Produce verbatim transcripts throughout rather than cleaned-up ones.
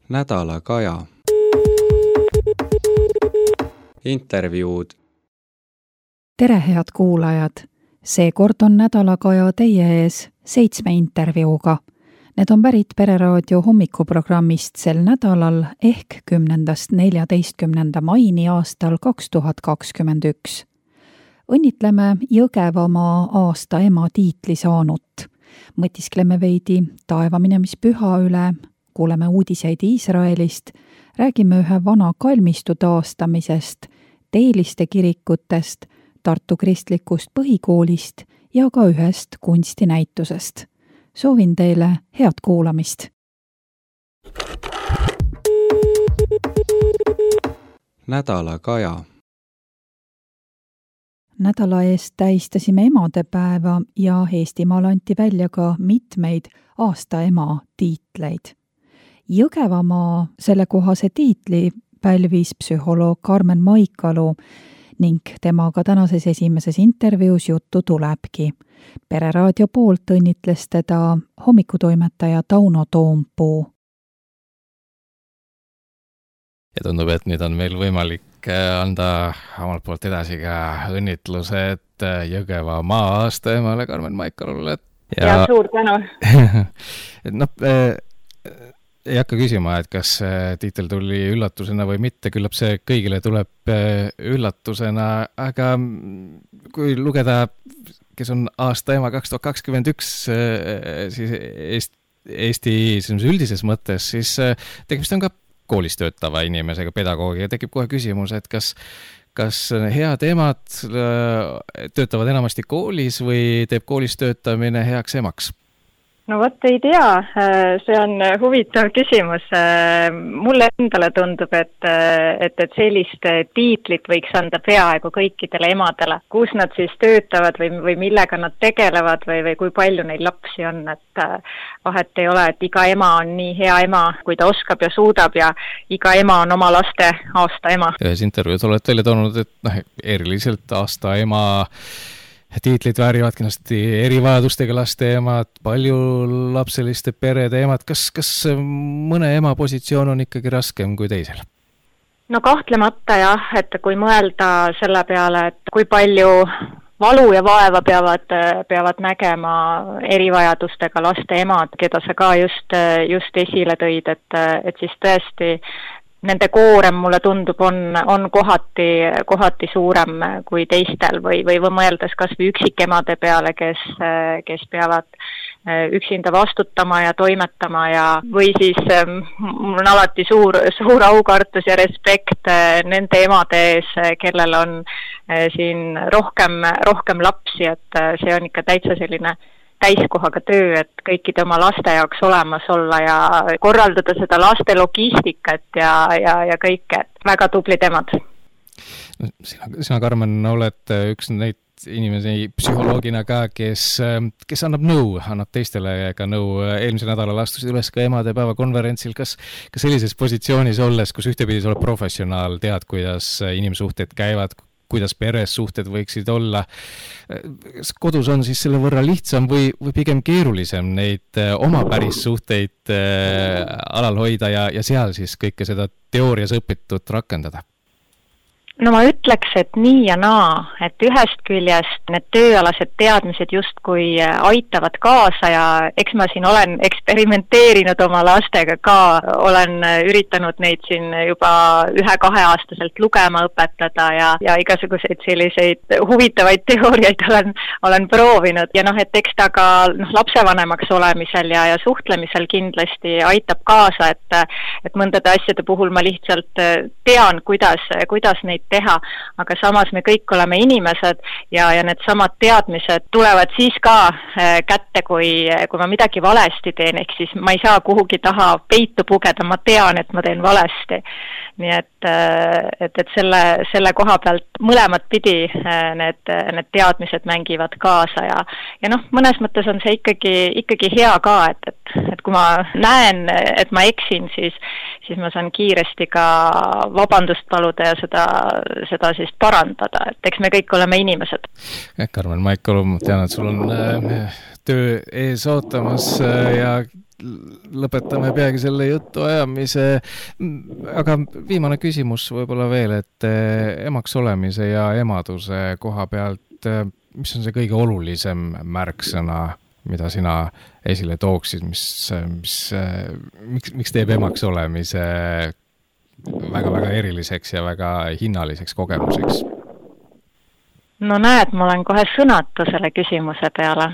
Nädala Kaja. Intervjuud. Tere, head kuulajad! Seekord on Nädala Kaja teie ees seitsme intervjuuga. Need on pärit Pereraadio hommikuprogrammist sel nädalal ehk kümnendast neljateistkümnenda maini aastal kaks tuhat kakskümmend üks. Õnnitleme Jõgevamaa aasta ema tiitli saanut. Mõtiskleme veidi taevaminemist-püha üle, kuuleme uudiseid Iisraelist, räägime ühe vana kalmistu taastamisest, Teeliste kirikutest, Tartu kristlikust põhikoolist ja ka ühest kunstinäitusest. Soovin teile head kuulamist. Nädala Kaja. Nädala eest tähistasime emadepäeva ja Eestimaal anti välja ka mitmeid aasta ema tiitleid. Jõgevamaa sellekohase tiitli pälvis psühholoog Karmen Maikalu ning temaga tänases esimeses intervjuus juttu tulebki. Pereraadio poolt õnnitles teda hommikutoimetaja Tauno Toompuu. Ja tundub, et nüüd on meil võimalik anda omalt poolt edasi ka õnnitlused Jõgevamaa aasta emale Karmen Maikalule. Ja, ja suur tänu. no, äh, ei hakka küsima, et kas tiitel tuli üllatusena või mitte, küllap see kõigile tuleb üllatusena, aga kui lugeda, kes on aasta ema kaks tuhat kakskümmend üks, siis Eesti üldises mõttes, siis tegemist on ka koolis töötava inimesega, pedagoogiga, tekib kohe küsimus, et kas, kas head emad töötavad enamasti koolis või teeb koolis töötamine heaks emaks? No vot ei tea, see on huvitav küsimus. Mulle endale tundub, et, et, et sellist tiitlit võiks anda peaaegu kõikidele emadele. Kus nad siis töötavad või, või millega nad tegelevad või, või kui palju neil lapsi on. Et vahet ei ole, et iga ema on nii hea ema, kui ta oskab ja suudab ja iga ema on oma laste aasta ema. Ühes intervjuus oled välja toonud, et noh, eriliselt aasta ema tiitlid väärivad kindlasti erivajadustega laste emad, paljulapseliste perede emad. Kas, kas mõne ema positsioon on ikkagi raskem kui teisel? No kahtlemata jah, et kui mõelda selle peale, et kui palju valu ja vaeva peavad, peavad nägema erivajadustega laste emad, keda sa ka just, just esile tõid, et, et siis tõesti nende koorem, mulle tundub, on, on kohati, kohati suurem kui teistel või, või mõeldes kas või üksikemade peale, kes, kes peavad üksinda vastutama ja toimetama ja või siis mul on alati suur, suur aukartus ja respekt nende emade ees, kellel on siin rohkem, rohkem lapsi, et see on ikka täitsa selline täiskohaga töö, et kõikide oma laste jaoks olemas olla ja korraldada seda laste logistikat ja, ja, ja kõike. Väga tublid emad. No, sina, sina, Karmen, oled üks neid inimesi psühholoogina ka, kes, kes annab nõu, annab teistele ka nõu. Eelmisel nädalal astusid üles ka emadepäeva konverentsil. Kas, kas sellises positsioonis olles, kus ühtepidi oled professionaal, tead, kuidas inimsuhted käivad, kuidas peres suhted võiksid olla. Kodus on siis selle võrra lihtsam või, või pigem keerulisem neid oma päris suhteid alal hoida ja, ja seal siis kõike seda teoorias õpitut rakendada? No ma ütleks, et nii ja naa, et ühest küljest need tööalased teadmised justkui aitavad kaasa ja eks ma siin olen eksperimenteerinud oma lastega ka, olen üritanud neid siin juba ühe-kaheaastaselt lugema õpetada ja, ja igasuguseid selliseid huvitavaid teooriaid olen, olen proovinud ja noh, et eks ta ka noh, lapsevanemaks olemisel ja, ja suhtlemisel kindlasti aitab kaasa, et, et mõndade asjade puhul ma lihtsalt tean, kuidas, kuidas neid teha, aga samas me kõik oleme inimesed ja, ja need samad teadmised tulevad siis ka kätte, kui, kui ma midagi valesti teen, ehk siis ma ei saa kuhugi taha peitu pugeda, ma tean, et ma teen valesti. Nii et, et, et selle, selle koha pealt mõlemat pidi need, need teadmised mängivad kaasa ja, ja noh, mõnes mõttes on see ikkagi, ikkagi hea ka, et, et, et kui ma näen, et ma eksin, siis, siis ma saan kiiresti ka vabandust paluda ja seda, seda siis parandada, et eks me kõik oleme inimesed. Karmen Maikalu, ma tean, et sul on äh, töö ees ootamas äh, ja lõpetame peagi selle jutu ajamise, aga viimane küsimus võib-olla veel, et emaks olemise ja emaduse koha pealt, mis on see kõige olulisem märksõna, mida sina esile tooksid, mis, mis, miks, miks teeb emaks olemise väga-väga eriliseks ja väga hinnaliseks kogemuseks? No näed, ma olen kohe sõnatu selle küsimuse peale.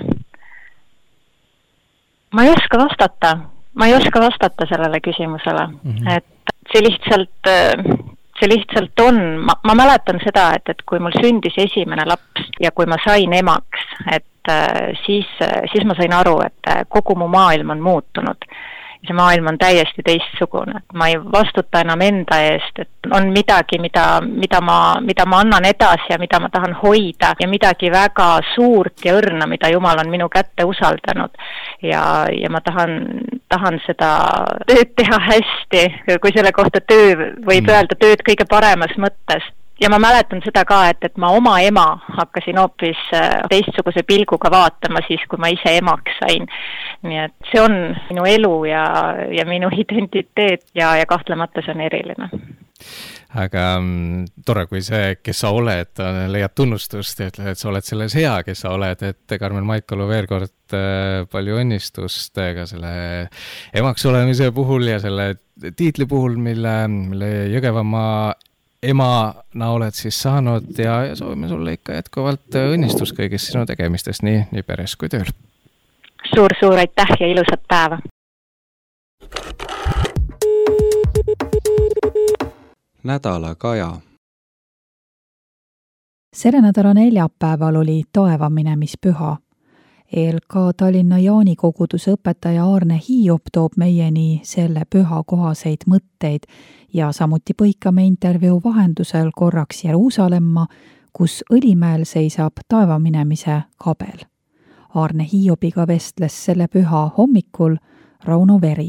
Ma ei oska vastata, ma ei oska vastata sellele küsimusele, mm-hmm. et see lihtsalt, see lihtsalt on, ma, ma mäletan seda, et, et kui mul sündis esimene laps ja kui ma sain emaks, et siis, siis ma sain aru, et kogu mu maailm on muutunud. See maailm on täiesti teistsugune, et ma ei vastuta enam enda eest, et on midagi, mida, mida, ma, mida ma annan edasi ja mida ma tahan hoida ja midagi väga suurt ja õrna, mida Jumal on minu kätte usaldanud ja, ja ma tahan, tahan seda tööd teha hästi, kui selle kohta töö võib mm. öelda tööd kõige paremas mõttes. Ja ma mäletan seda ka, et, et ma oma ema hakkasin hoopis teistsuguse pilguga vaatama siis, kui ma ise emaks sain. Nii et see on minu elu ja, ja minu identiteet ja, ja kahtlemata see on eriline. Aga tore, kui see, kes sa oled, leiab tunnustust ja ütled, et sa oled selles hea, kes sa oled, et Karmen Maikalu veel kord palju õnnistust ka selle emaks olemise puhul ja selle tiitli puhul, mille, mille Jõgevamaa emana oled siis saanud ja, ja soovime sulle ikka jätkuvalt õnnistus kõigist sinu tegemistest nii, nii peres kui tööl. Suur-suur aitäh ja ilusat päeva! Nädala Kaja. Selle nädala neljapäeval oli taevaminemmispüha. E L K Tallinna Jaani koguduse õpetaja Arne Hiiop toob meieni selle püha kohaseid mõtteid ja samuti põikame intervjuu vahendusel korraks Jeruusalemma, kus Õlimäel seisab taevaminemise kabel. Arne Hiiopiga vestles selle püha hommikul Rauno Veri.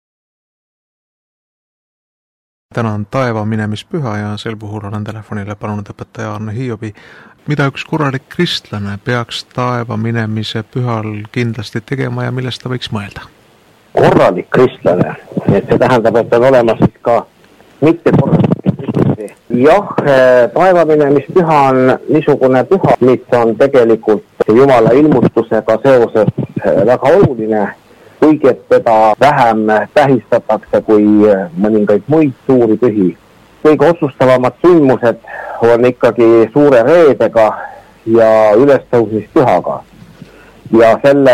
Täna on taevaminemmispüha ja sel puhul olen telefonile palunud õpetaja Arne Hiiopi. Mida üks korralik kristlane peaks taeva minemise pühal kindlasti tegema ja millest ta võiks mõelda? Korralik kristlane, et see tähendab, et on olemas ka mitte korralik kristlasi. Jah, taeva minemispüha on niisugune püha, mis on tegelikult Jumala ilmustusega seoses väga oluline, kuigi et teda vähem tähistatakse kui mõningaid muid suuri pühi. Kõige otsustavamad sündmused on ikkagi suure reedega ja ülestõusmispühaga. Ja selle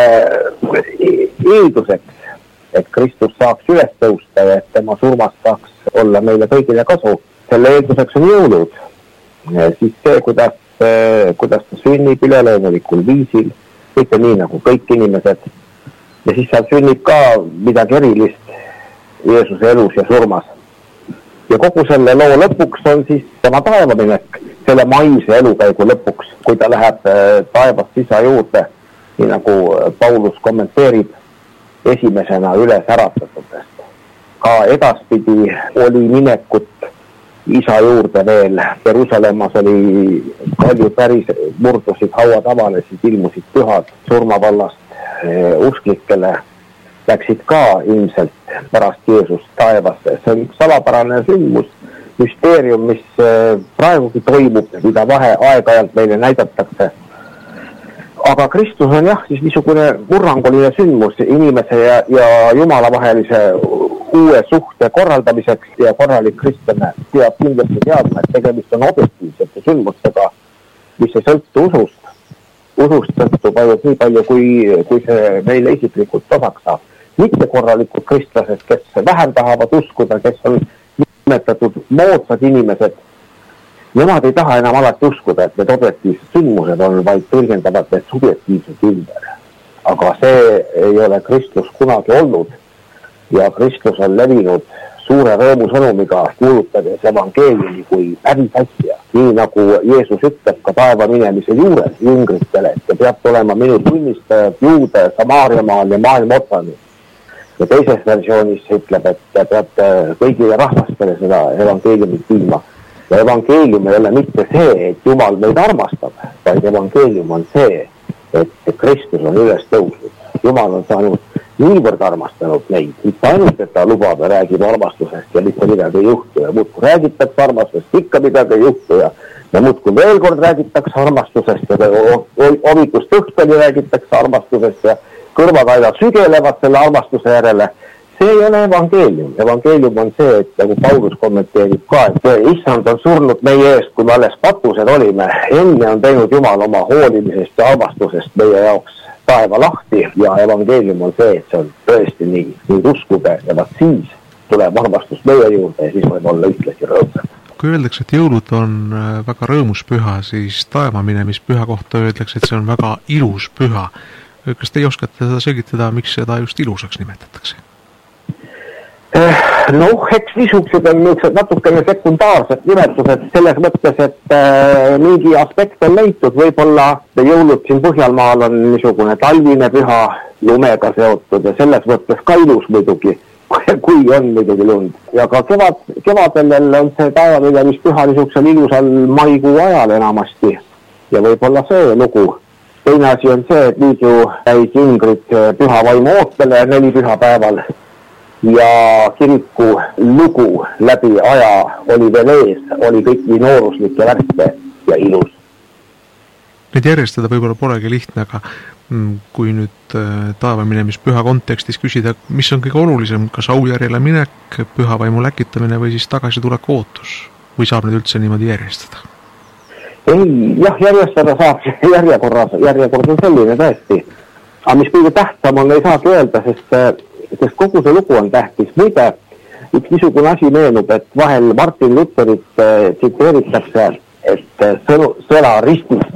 eelduseks, et Kristus saaks üles tõusta ja et tema surmast saaks olla meile kõigile kasu, selle eelduseks on jõulud. Siis see, kuidas, kuidas ta sünnib üleloomulikul viisil, mitte nii nagu kõik inimesed. Ja siis seal sünnib ka midagi erilist Jeesuse elus ja surmas. Ja kogu selle loo lõpuks on siis tema taevaminek, selle maise elukäigu lõpuks, kui ta läheb taevast isa juurde, nii nagu Paulus kommenteerib esimesena üles äratatudest. Ka edaspidi oli minekut isa juurde veel. Jeruusalemmas oli palju päris murdusid, hauad avanesid, ilmusid pühad surmavallast usklikele. Läksid ka ilmselt pärast Jeesust taevasse. See on salapärane sündmus, müsteerium, mis praegugi toimub, mida vahe aeg-ajalt meile näidatakse. Aga Kristus on jah, siis niisugune murranguline sündmus inimese ja, ja Jumala vahelise uue suhte korraldamiseks ja korralik kristlane peab kindlasti teadma, et tegemist on objektiivsete sündmustega, mis ei sõltu usust. Usust sõltub ainult nii palju, kui, kui see meile isiklikult osaks saab. Mitte korralikud kristlased, kes vähem tahavad uskuda, kes on nimetatud moodsad inimesed, nemad ei taha enam alati uskuda, et need objektiivsed sündmused on, vaid tõlgendavad need subjektiivsed ümber. Aga see ei ole Kristus kunagi olnud ja Kristus on levinud suure rõõmusõnumiga, kuulutades evangeeliumi kui päris asja. Nii nagu Jeesus ütleb ka taeva minemise juures jüngritele, et te peate olema minu tunnistajad Juude, Samaariamaal ja maailma otsani. Ja teises versioonis ütleb, et te peate kõigile rahvastele seda evangeeliumit viima. Ja evangeelium ei ole mitte see, et Jumal meid armastab, vaid evangeelium on see, et Kristus on üles tõusnud. Jumal on saanud niivõrd armastanud neid, mitte ainult, et ta lubab ja räägib armastusest ja mitte midagi ei juhtu ja muudkui räägitakse armastusest, ikka midagi ei juhtu ja, ja muudkui veel kord räägitakse armastusest ja hommikust õhtuni räägitakse armastusest ja kõrvad aina sügelevad selle armastuse järele. See ei ole evangeelium. Evangeelium on see, et nagu Paulus kommenteerib ka, et issand on surnud meie eest, kui me alles patused olime. Enne on teinud Jumal oma hoolimisest ja armastusest meie jaoks taeva lahti ja evangeelium on see, et see on tõesti nii. Nüüd uskuge ja vaat siis tuleb armastus meie juurde ja siis võib olla ühtlasi rõõmsam. Kui öeldakse, et jõulud on väga rõõmus püha, siis taeva minemis püha kohta öeldakse, et see on väga ilus püha. Kas teie oskate seda selgitada, miks seda just ilusaks nimetatakse? Noh, eks niisugused on niisugused natukene sekundaarsed nimetused selles mõttes, et äh, mingi aspekt on leitud, võib-olla jõulud siin Põhjalmaal on niisugune talvine püha lumega seotud ja selles mõttes ka ilus muidugi, kui on muidugi lund. Ja ka kevad, kevadel on see taevaminemis-püha niisugusel ilusal maikuu ajal enamasti ja võib-olla see lugu. Teine asi on see, et nüüd ju käis ingrid püha vaimu ootele neli pühapäeval. Ja kiriku lugu läbi aja oli veel ees, oli kõik nii nooruslik ja värske ja ilus. Need järjestada võib-olla polegi lihtne, aga kui nüüd taeva minemis püha kontekstis küsida, mis on kõige olulisem, kas aujärjele minek, püha vaimu läkitamine või siis tagasitulek ootus? Või saab need üldse niimoodi järjestada? Ei, jah, järjestada saab järjekorras, järjekord on selline tõesti. Aga mis kõige tähtsam on, ei saagi öelda, sest sest kogu see lugu on tähtis. Muide, üks niisugune asi meenub, et vahel Martin Lutherit tsiteeritakse, et sõnu, sõna ristist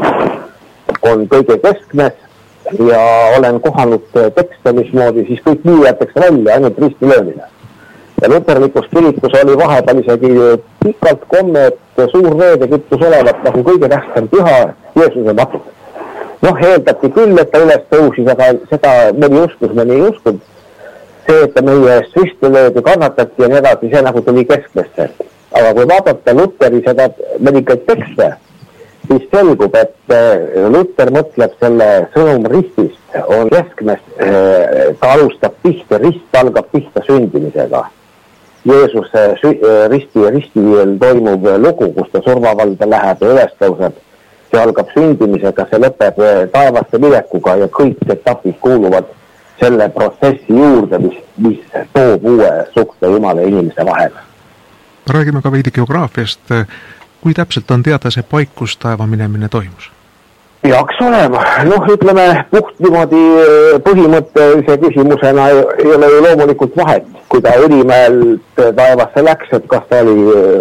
on kõige keskmes ja olen kohanud tekste, mismoodi siis kõik nii jäetakse välja, ainult risti löömine. Ja luterlikus kirikus oli vahepeal isegi pikalt komme, et suur veedekütus olevat nagu kõige tähtsam püha Jeesuse matus. Noh, eeldati küll, et ta üles tõusis, aga seda mõni uskus, mõni ei uskud. See, et meie eest risti löödi, kannatati ja nii edasi, see nagu tuli keskmesse. Aga kui vaadata Lutheri seda mõnikaid tekste, siis selgub, et Luther mõtleb selle sõnum ristist on keskmes, ta alustab pihta, rist algab pihta sündimisega. Jeesuse risti ja ristiviel toimub lugu, kus ta surmavalda läheb ja üles tõuseb. See algab sündimisega, see lõpeb taevaste minekuga ja kõik etapid kuuluvad selle protsessi juurde, mis, mis toob uue suhte Jumala ja inimese vahele. Räägime ka veidi geograafiast. Kui täpselt on teada see paik, kus taeva minemine toimus? Peaks olema. Noh, ütleme, puht niimoodi põhimõttelise küsimusena ei ole ju loomulikult vahet. Kui ta Ürimäel taevasse läks, et kas ta oli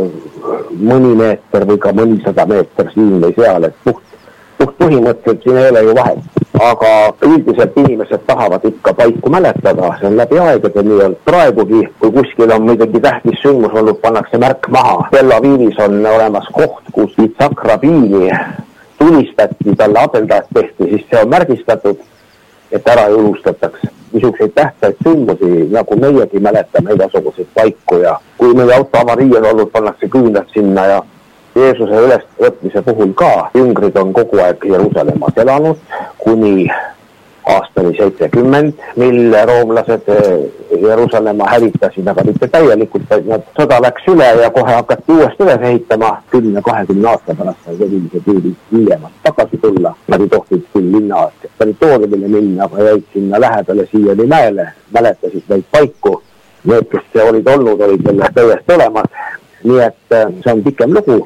mõni meeter või ka mõnisada meeter siin või seal, et puht, puht põhimõtteliselt siin ei ole ju vahet. Aga üldiselt inimesed tahavad ikka paiku mäletada, see on läbi aegade nii olnud praegugi, kui kuskil on muidugi tähtis sündmus olnud, pannakse märk maha. Tel Avivis on olemas koht, kus Yitzhak Rabini tulistati, talle abeldaat tehti, siis see on märgistatud, et ära jõulustatakse. Niisuguseid tähtsaid sündmusi, nagu meiegi mäletame igasuguseid paiku ja kui meie auto avarii on olnud, pannakse küünlad sinna ja Jeesuse ülesvõtmise puhul ka jüngrid on kogu aeg Jeruusalemmas elanud kuni aastani seitsekümmend, mil roomlased Jeruusalemma hävitasid, aga mitte täielikult, et nad sõda läks üle ja kohe hakati uuesti üles ehitama kümne kahekümne aasta pärast sellised jõudid hiljemalt tagasi tulla. Nad ei tohtinud küll linna territooriumile minna, aga jäid sinna lähedale siiani mäele, mäletasid neid paiku. Need, kes olid olnud, olid veel täiesti olemas. Nii et see on pikem lugu.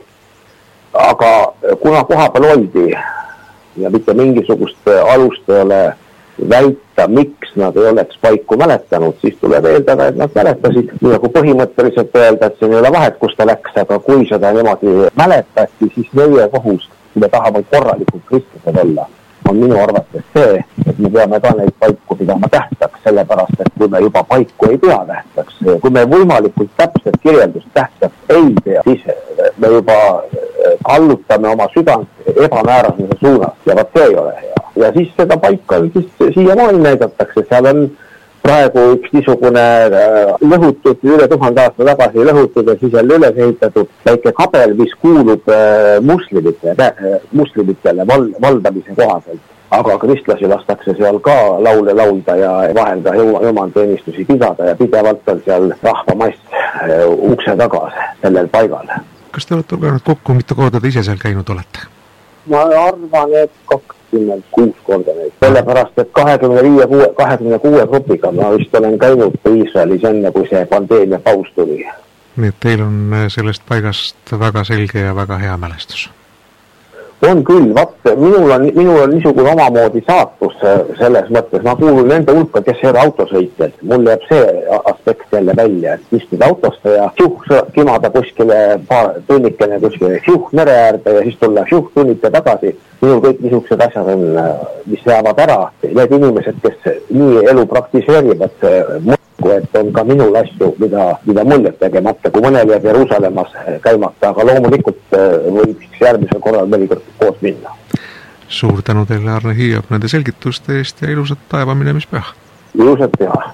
Aga kuna koha peal oldi ja mitte mingisugust alust ei ole väita, miks nad ei oleks paiku mäletanud, siis tuleb eeldada, et nad mäletasid. Nii nagu põhimõtteliselt öelda, et see ei ole vahet, kus ta läks, aga kui seda niimoodi mäletati, siis meie kohus, kui me tahame korralikult kristlased olla, on minu arvates see, et me peame ka neid paiku pidama tähtsaks, sellepärast, et kui me juba paiku ei pea tähtsaks, kui me võimalikult täpselt kirjeldust tähtsaks ei pea, siis me juba kallutame oma südant ebamäärasuse suunas ja vaat see ei ole hea. Ja siis seda paika siis siiamaani näidatakse, seal on praegu üks niisugune lõhutud, üle tuhande aasta tagasi lõhutud ja siis jälle üles ehitatud väike kabel, mis kuulub muslimitele, muslimitele val, valdamise kohaselt. Aga kristlasi lastakse seal ka laule laulda ja vahel ka jumalanteenistusi pidada ja pidevalt on seal rahvamass ukse taga sellel paigal. Kas te olete lugenud kokku, mitu korda te ise seal käinud olete? Ma arvan, et kakskümmend kuus korda neid. Sellepärast, et kahekümne viie, kahekümne kuue grupiga ma vist olen käinud Iisraelis enne, kui see pandeemia paus tuli. Nii et teil on sellest paigast väga selge ja väga hea mälestus? On küll, vaat, minul on, minul on niisugune omamoodi saatus selles mõttes. Ma kuulun nende hulka, kes ei ole autosõitjad. Mul jääb see aspekt jälle välja, et istuda autosta ja siuh kimada kuskile tunnikene kuskile siuh mere äärde ja siis tulla siuh tunnike tagasi. Minul kõik niisugused asjad on, mis jäävad ära. Need inimesed, kes nii elu praktiseerivad, mõtku, et on ka minul asju, mida, mida muljet tegemata, kui mõnel jääb Jeruusalemmas käimata, aga loomulikult võib järgmisel korral mõnikord koos minna. Suur tänu teile, Arne Hiiop, nende selgituste eest ja ilusat taeva minemispüha. Ilusat püha.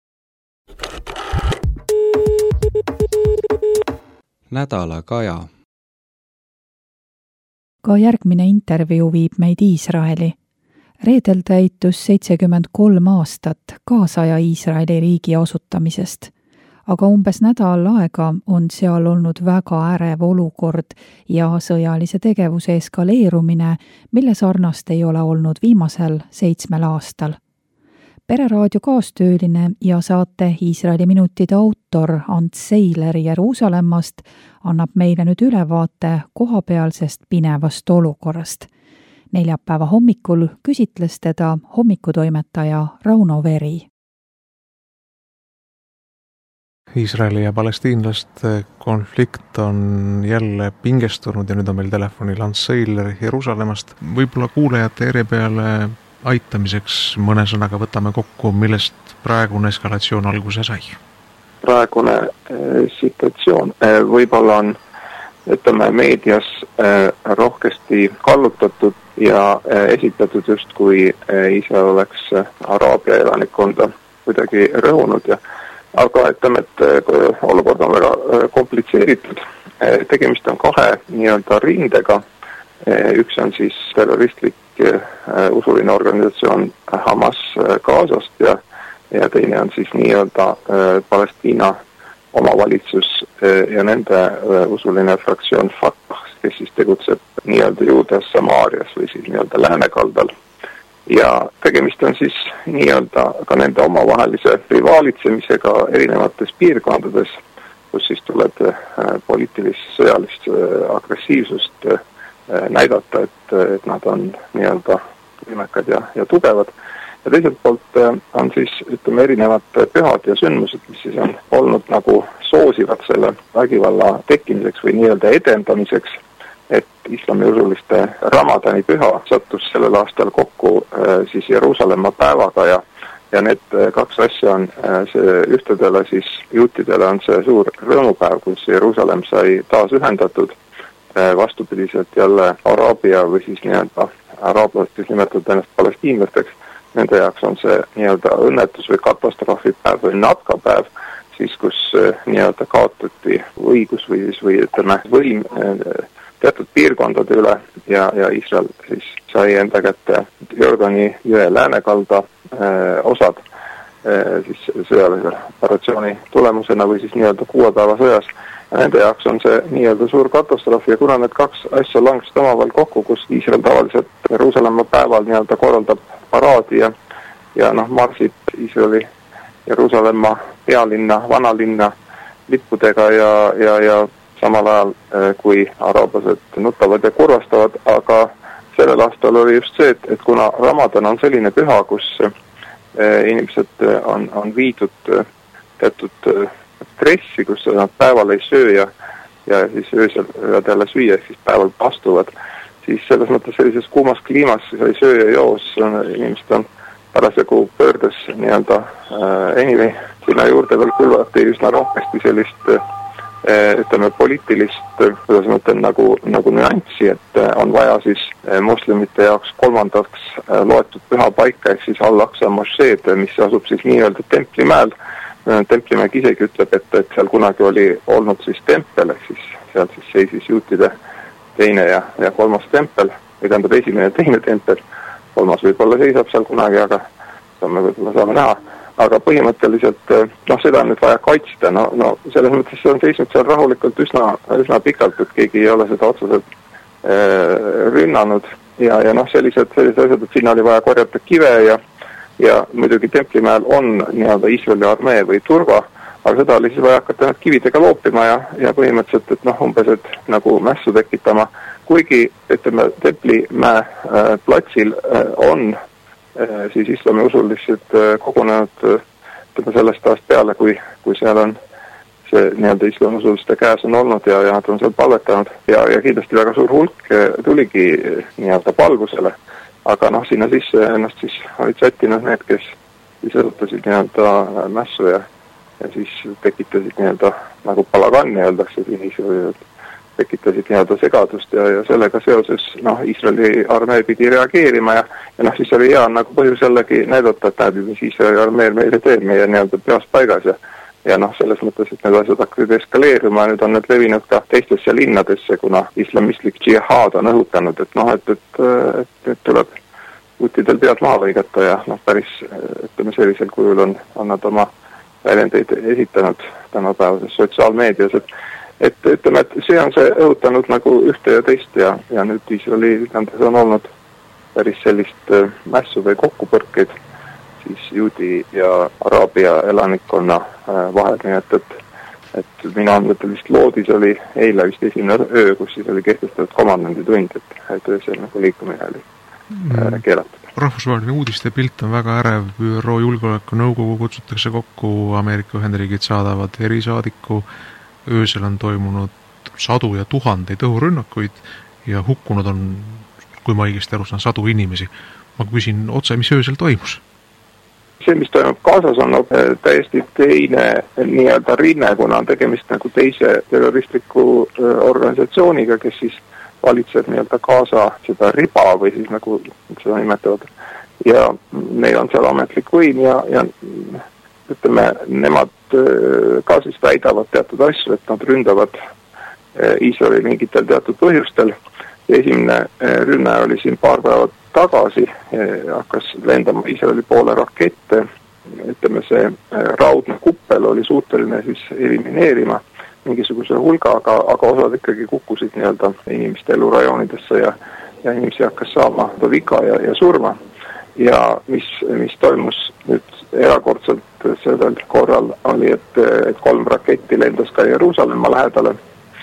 Nädala Kaja. Ka järgmine intervjuu viib meid Iisraeli. Reedel täitus seitsekümmend kolm aastat kaasaja Iisraeli riigi asutamisest, aga umbes nädal aega on seal olnud väga ärev olukord ja sõjalise tegevuse eskaleerumine, mille sarnast ei ole olnud viimasel seitsmel aastal. Pereraadio kaastööline ja saate Iisraeli minutide autor Ants Seiler Jeruusalemmast annab meile nüüd ülevaate kohapealsest pinevast olukorrast. Neljapäeva hommikul küsitles teda hommikutoimetaja Rauno Veri. Iisraeli ja palestiinlaste konflikt on jälle pingestunud ja nüüd on meil telefonil Ants Seiler Jeruusalemmast. Võib-olla kuulajate eri peale aitamiseks mõne sõnaga võtame kokku, millest praegune eskalatsioon alguse sai? Praegune äh, situatsioon äh, võib-olla on, ütleme, meedias äh, rohkesti kallutatud ja äh, esitatud just kui äh, Iisrael oleks äh, Araabia elanikkonda kuidagi rõhunud. Ja, aga ütleme, et äh, olukord on väga äh, komplitseeritud. Äh, tegemist on kahe nii-öelda rindega. Äh, üks on siis terroristlik äh, usuline organisatsioon Hamas äh, Gazast ja, ja teine on siis nii-öelda äh, Palestiina omavalitsus äh, ja nende äh, usuline fraktsioon Fatah, kes siis tegutseb nii-öelda Juudas Samaarias või siis nii-öelda läänekaldal. Ja tegemist on siis nii-öelda ka nende omavahelise rivaalitsemisega erinevates piirkondades, kus siis tuleb äh, poliitilist sõjalist äh, agressiivsust äh, näidata, et, et nad on nii-öelda võimekad ja, ja tugevad. Ja teiselt poolt on siis, ütleme, erinevad pühad ja sündmused, mis siis on olnud nagu soosivad selle vägivalla tekkimiseks või nii-öelda edendamiseks, et islamiusuliste Ramadani püha sattus sellel aastal kokku siis Jeruusalemma päevaga ja, ja need kaks asja on see ühtedele siis juutidele on see suur rõõmupäev, kus Jeruusalem sai taas ühendatud, vastupidiselt jälle Araabia või siis nii-öelda araablastest nimetatud ennast palestiinlasteks. Nende jaoks on see nii-öelda õnnetus või katastroofipäev või natkapäev, siis kus nii-öelda kaotati õigus või, siis, või ütleme, võim teatud piirkondade üle ja, ja Iisrael siis sai enda kätte Jordani jõe läänekalda äh, osad äh, siis sõjalise operatsiooni tulemusena või siis nii-öelda kuue päeva sõjas. Nende jaoks on see nii-öelda suur katastroof ja kuna need kaks asja langsid omavahel kokku, kus Iisrael tavaliselt Jeruusalemma päeval nii-öelda korraldab paraadi ja, ja noh, marsib Iisraeli Jeruusalemma pealinna, vanalinna lippudega ja, ja, ja samal ajal kui araablased nutavad ja kurvastavad, aga sellel aastal oli just see, et, et kuna Ramadan on selline püha, kus inimesed on, on viidud teatud stressi, kus nad päeval ei söö ja, ja siis öösel võivad jälle süüa, siis päeval pastuvad, siis selles mõttes sellises kuumas kliimas sai söö ja joos, inimesed on parasjagu pöördes nii-öelda äh, anyway, sinna juurde veel külvati üsna rohkesti sellist äh, ütleme poliitilist, kuidas ma ütlen, nagu, nagu nüanssi, et on vaja siis moslemite jaoks kolmandaks loetud püha paika, ehk siis Al-Aqsa mošeed, mis asub siis nii-öelda Templimäel. Templimäeg isegi ütleb, et, et seal kunagi oli olnud siis tempel, ehk siis seal siis seisis juutide teine ja, ja kolmas tempel, või tähendab esimene ja teine tempel, kolmas võib-olla seisab seal kunagi, aga me võib-olla saame näha. Aga põhimõtteliselt, noh, seda on nüüd vaja kaitsta, no, no selles mõttes see on seisnud seal rahulikult üsna, üsna pikalt, et keegi ei ole seda otseselt äh, rünnanud ja, ja noh, sellised, sellised asjad, et sinna oli vaja korjata kive ja, ja muidugi Templimäel on nii-öelda Iisraeli armee või turva, aga seda oli siis vaja hakata nad kividega loopima ja, ja põhimõtteliselt, et noh, umbes, et nagu mässu tekitama, kuigi, ütleme, Templimäe äh, platsil äh, on siis islamiusulised kogunenud ütleme sellest ajast peale, kui, kui seal on see nii-öelda islamiusuliste käes on olnud ja, ja nad on seal palvetanud ja, ja kindlasti väga suur hulk tuligi nii-öelda palvusele, aga noh, sinna sisse ennast siis olid sättinud need, kes siis õhutasid nii-öelda mässu ja, ja siis tekitasid nii-öelda nagu palaganni öeldakse siis tekitasid nii-öelda segadust ja, ja sellega seoses noh, Iisraeli armee pidi reageerima ja, ja noh, siis oli hea nagu põhjus jällegi näidata, et näeb, mis Iisraeli armee meile teeb meie nii-öelda peas paigas ja ja noh, selles mõttes, et need asjad hakkasid eskaleerima, nüüd on need levinud ka teistesse linnadesse, kuna islamistlik džihaad on õhutanud, et noh, et, et, et nüüd tuleb juutidel pead maha lõigata ja noh, päris ütleme sellisel kujul on, on nad oma väljendeid esitanud tänapäevases sotsiaalmeedias, et et ütleme, et see on see õhutanud nagu ühte ja teist ja, ja nüüd Iisraeli nendes on olnud päris sellist mässu või kokkupõrkeid siis juudi ja araabia elanikkonna vahel, nii et, et, et minu andmetel vist Loodis oli eile vist esimene öö, kus siis oli kehtestatud komandanditund, et, et öösel nagu liikumine oli mm. keelatud. Rahvusvaheline uudistepilt on väga ärev, ÜRO Julgeolekunõukogu kutsutakse kokku, Ameerika Ühendriigid saadavad erisaadiku, öösel on toimunud sadu ja tuhandeid õhurünnakuid ja hukkunud on, kui ma õigesti aru saan, sadu inimesi. Ma küsin otse, mis öösel toimus? See, mis toimub Gazas, on täiesti teine nii-öelda rinne, kuna on tegemist nagu teise terroristliku organisatsiooniga, kes siis valitseb nii-öelda Gaza seda riba või siis nagu seda nimetavad. Ja neil on seal ametlik võim ja, ja ütleme, nemad ka siis väidavad teatud asju, et nad ründavad Iisraeli mingitel teatud põhjustel. Esimene rünne oli siin paar päeva tagasi, hakkas lendama Iisraeli poole rakette. Ütleme, see raudne kuppel oli suuteline siis elimineerima mingisuguse hulga, aga, aga osad ikkagi kukkusid nii-öelda inimeste elurajoonidesse ja, ja inimesi hakkas saama viga ja, ja surma. Ja mis, mis toimus nüüd erakordselt sellel korral oli, et, et kolm raketti lendas ka Jeruusalemma lähedale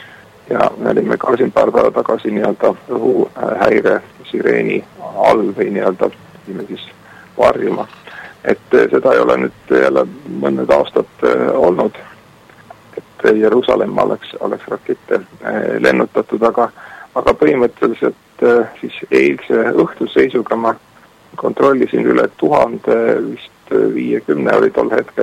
ja me olime ka siin paar päeva tagasi nii-öelda õhuhäire sireeni all või nii-öelda pidime siis varjuma. Et seda ei ole nüüd jälle mõned aastad olnud, et Jeruusalemma oleks, oleks rakette lennutatud, aga, aga põhimõtteliselt siis eilse õhtusseisuga ma kontrollisin üle tuhande vist viiekümne oli tol hetkel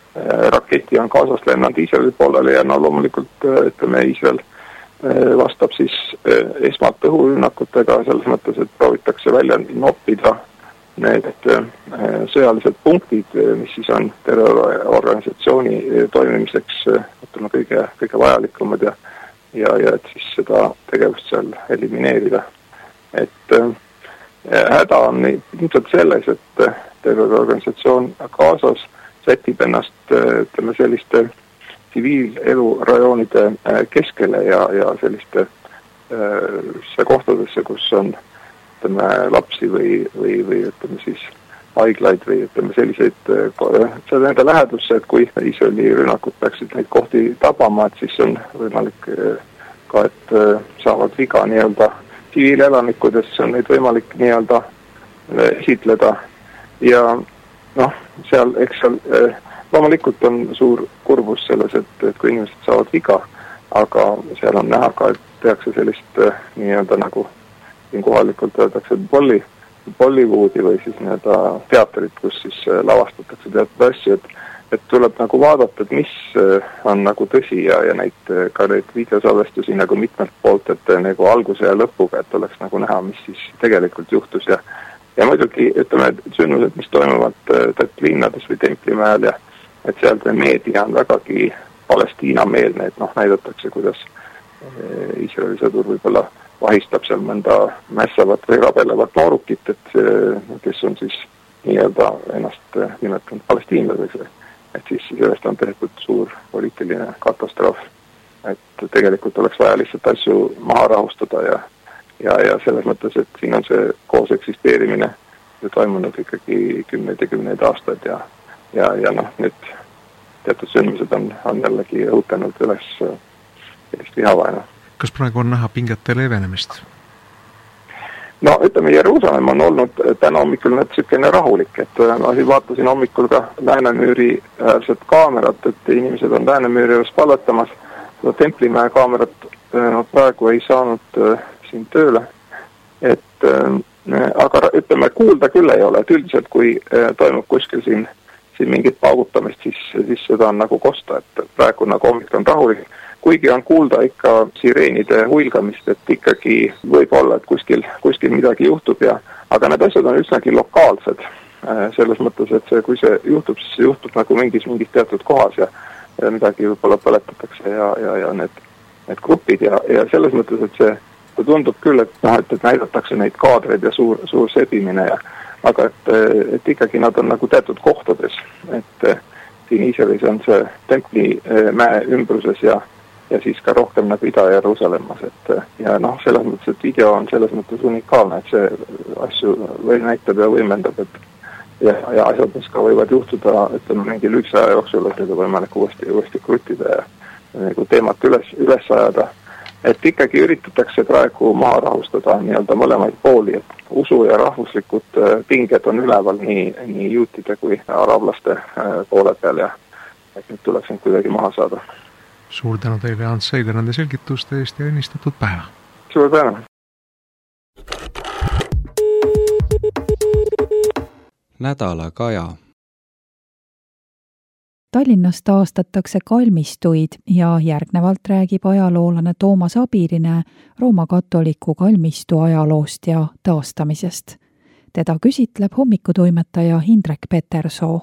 raketi on Gazast lennanud Iisraeli poolele ja no loomulikult ütleme Iisrael vastab siis esmalt õhurünnakutega selles mõttes, et proovitakse välja noppida need sõjalised punktid, mis siis on terrororganisatsiooni toimimiseks ütleme kõige, kõige vajalikumad ja, ja, ja et siis seda tegevust seal elimineerida. Et häda on ilmselt selles, et terrororganisatsioon Gazas sätib ennast ütleme selliste tsiviilelurajoonide keskele ja, ja selliste äh, kohtadesse, kus on ütleme, lapsi või, või, või ütleme siis haiglaid või ütleme selliseid, see nende lähedusse, et kui Iisraeli rünnakud peaksid neid kohti tabama, et siis on võimalik ka, et saavad viga nii-öelda tsiviilelanikudesse, on neid võimalik nii-öelda esitleda ja noh, seal, eks seal loomulikult on suur kurbus selles, et, et kui inimesed saavad viga, aga seal on näha ka, et tehakse sellist nii-öelda nagu siin kohalikult öeldakse Bolli, Bollywoodi või siis nii-öelda teatrit, kus siis lavastatakse teatud asju, et, et tuleb nagu vaadata, et mis on nagu tõsi ja, ja neid, ka neid videosalvestusi nagu mitmelt poolt, et nagu alguse ja lõpuga, et oleks nagu näha, mis siis tegelikult juhtus ja ja muidugi, ütleme, sündmused, mis toimuvad teatud linnades või Templimäel ja et sealt meedia on vägagi Palestiina-meelne, et noh, näidatakse, kuidas Iisraeli sõdur võib-olla vahistab seal mõnda mässavat või rabelevat noorukit, et kes on siis nii-öelda ennast nimetanud palestiinlaseks, et siis sellest on tehtud suur poliitiline katastroof, et tegelikult oleks vaja lihtsalt asju maha rahustada ja ja, ja selles mõttes, et siin on see koos eksisteerimine toimunud ikkagi kümneid ja kümneid aastaid ja ja, ja noh, nüüd teatud sündmused on, on jällegi õhutanud üles sellist vihavaenu. Kas praegu on näha pingete leevenemist? No ütleme, Jeruusalemm on olnud täna hommikul natukene rahulik, et ma siin vaatasin hommikul ka Läänemüüri äärset kaamerat, et inimesed on Läänemüüri juures pallatamas. No Templimäe kaamerat no, praegu ei saanud siin tööle, et äh, aga ütleme, kuulda küll ei ole, et üldiselt kui äh, toimub kuskil siin, siin mingit paugutamist, siis, siis seda on nagu kosta, et praegu nagu hommik on rahulik, kuigi on kuulda ikka sireenide huilgamist, et ikkagi võib olla, et kuskil, kuskil midagi juhtub ja aga need asjad on üsnagi lokaalsed, äh, selles mõttes, et see, kui see juhtub, siis see juhtub nagu mingis, mingis teatud kohas ja, ja midagi võib-olla põletatakse ja, ja, ja need, need grupid ja, ja selles mõttes, et see tundub küll, et, noh, et, et näidatakse neid kaadreid ja suur, suur sebimine ja aga et, et ikkagi nad on nagu teatud kohtades, et siin Iisraelis on see Templimäe ümbruses ja, ja siis ka rohkem nagu Ida-Jeruusalemmas, et ja noh, selles mõttes, et video on selles mõttes unikaalne, et see asju või näitab ja võimendab, et ja, ja asjad, mis ka võivad juhtuda, ütleme, mingi lühikese aja jooksul, et need on võimalik uuesti, uuesti krutida ja, ja nagu teemat üles, üles ajada. Et ikkagi üritatakse praegu maha rahustada nii-öelda mõlemaid pooli, et usu ja rahvuslikud pinged on üleval nii, nii juutide kui arablaste poole peal ja et nüüd tuleks neid kuidagi maha saada. Suur tänu teile, Ants Seider, nende selgituste eest ja õnnistatud päeva! Suur tänu! Nädala kaja. Tallinnas taastatakse kalmistuid ja järgnevalt räägib ajaloolane Toomas Abiline Rooma katoliku kalmistu ajaloost ja taastamisest. Teda küsitleb hommikutoimetaja Indrek Petersoo.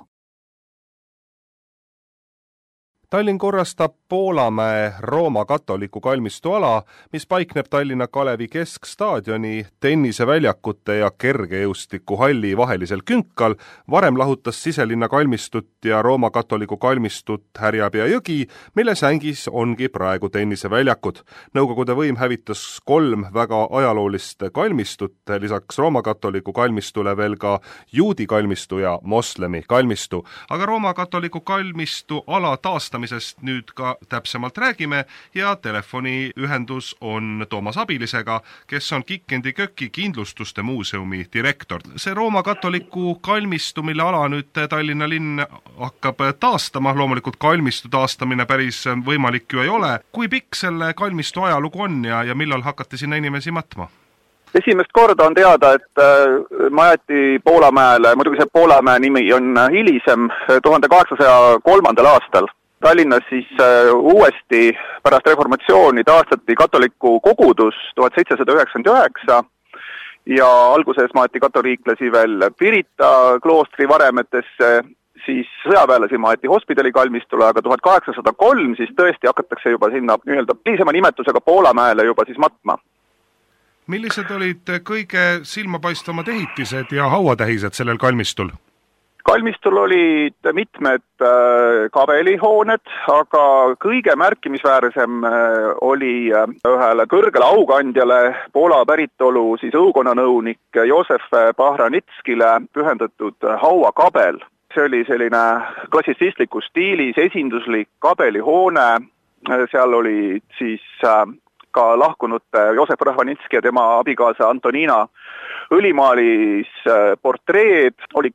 Tallinn korrastab Poolamäe Rooma katoliku kalmistu ala, mis paikneb Tallinna Kalevi keskstaadioni, tenniseväljakute ja kergejõustiku halli vahelisel künkal. Varem lahutas siselinna kalmistut ja Rooma katoliku kalmistut Härjapea jõgi, mille sängis ongi praegu tenniseväljakud. Nõukogude võim hävitas kolm väga ajaloolist kalmistut, lisaks Rooma katoliku kalmistule veel ka juudi kalmistu ja moslemi kalmistu. Aga Rooma katoliku kalmistu ala taastamist nüüd ka täpsemalt räägime ja telefoniühendus on Toomas Abilisega, kes on Kikendi Köki kindlustuste muuseumi direktor. See Rooma katoliku kalmistu, mille ala nüüd Tallinna linn hakkab taastama, loomulikult kalmistu taastamine päris võimalik ju ei ole. Kui pikk selle kalmistu ajalugu on ja, ja millal hakati sinna inimesi matma? Esimest korda on teada, et majati Poolamäele, muidugi see Poolamäe nimi on hilisem, tuhande kaheksasaja kolmandal aastal. Tallinnas siis uuesti pärast reformatsiooni taastati katoliku kogudus tuhat seitsesada üheksakümmend üheksa ja alguses maati katoliiklasi veel Pirita kloostri varemetesse, siis sõjaväelasi maati hospidali kalmistule, aga tuhat kaheksasada kolm siis tõesti hakatakse juba sinna nii-öelda piisema nimetusega Poolamäele juba siis matma. Millised olid kõige silmapaistvamad ehitised ja hauatähised sellel kalmistul? Kalmistul olid mitmed kabelihooned, aga kõige märkimisväärsem oli ühele kõrgele aukandjale Poola päritolu siis õukonnanõunik Joosef Bahranitskile pühendatud hauakabel. See oli selline klassitsistliku stiilis esinduslik kabelihoone, seal oli siis ka lahkunud Joosef Bahranitski ja tema abikaasa Antonina õlimaalis portreed, oli krüpt,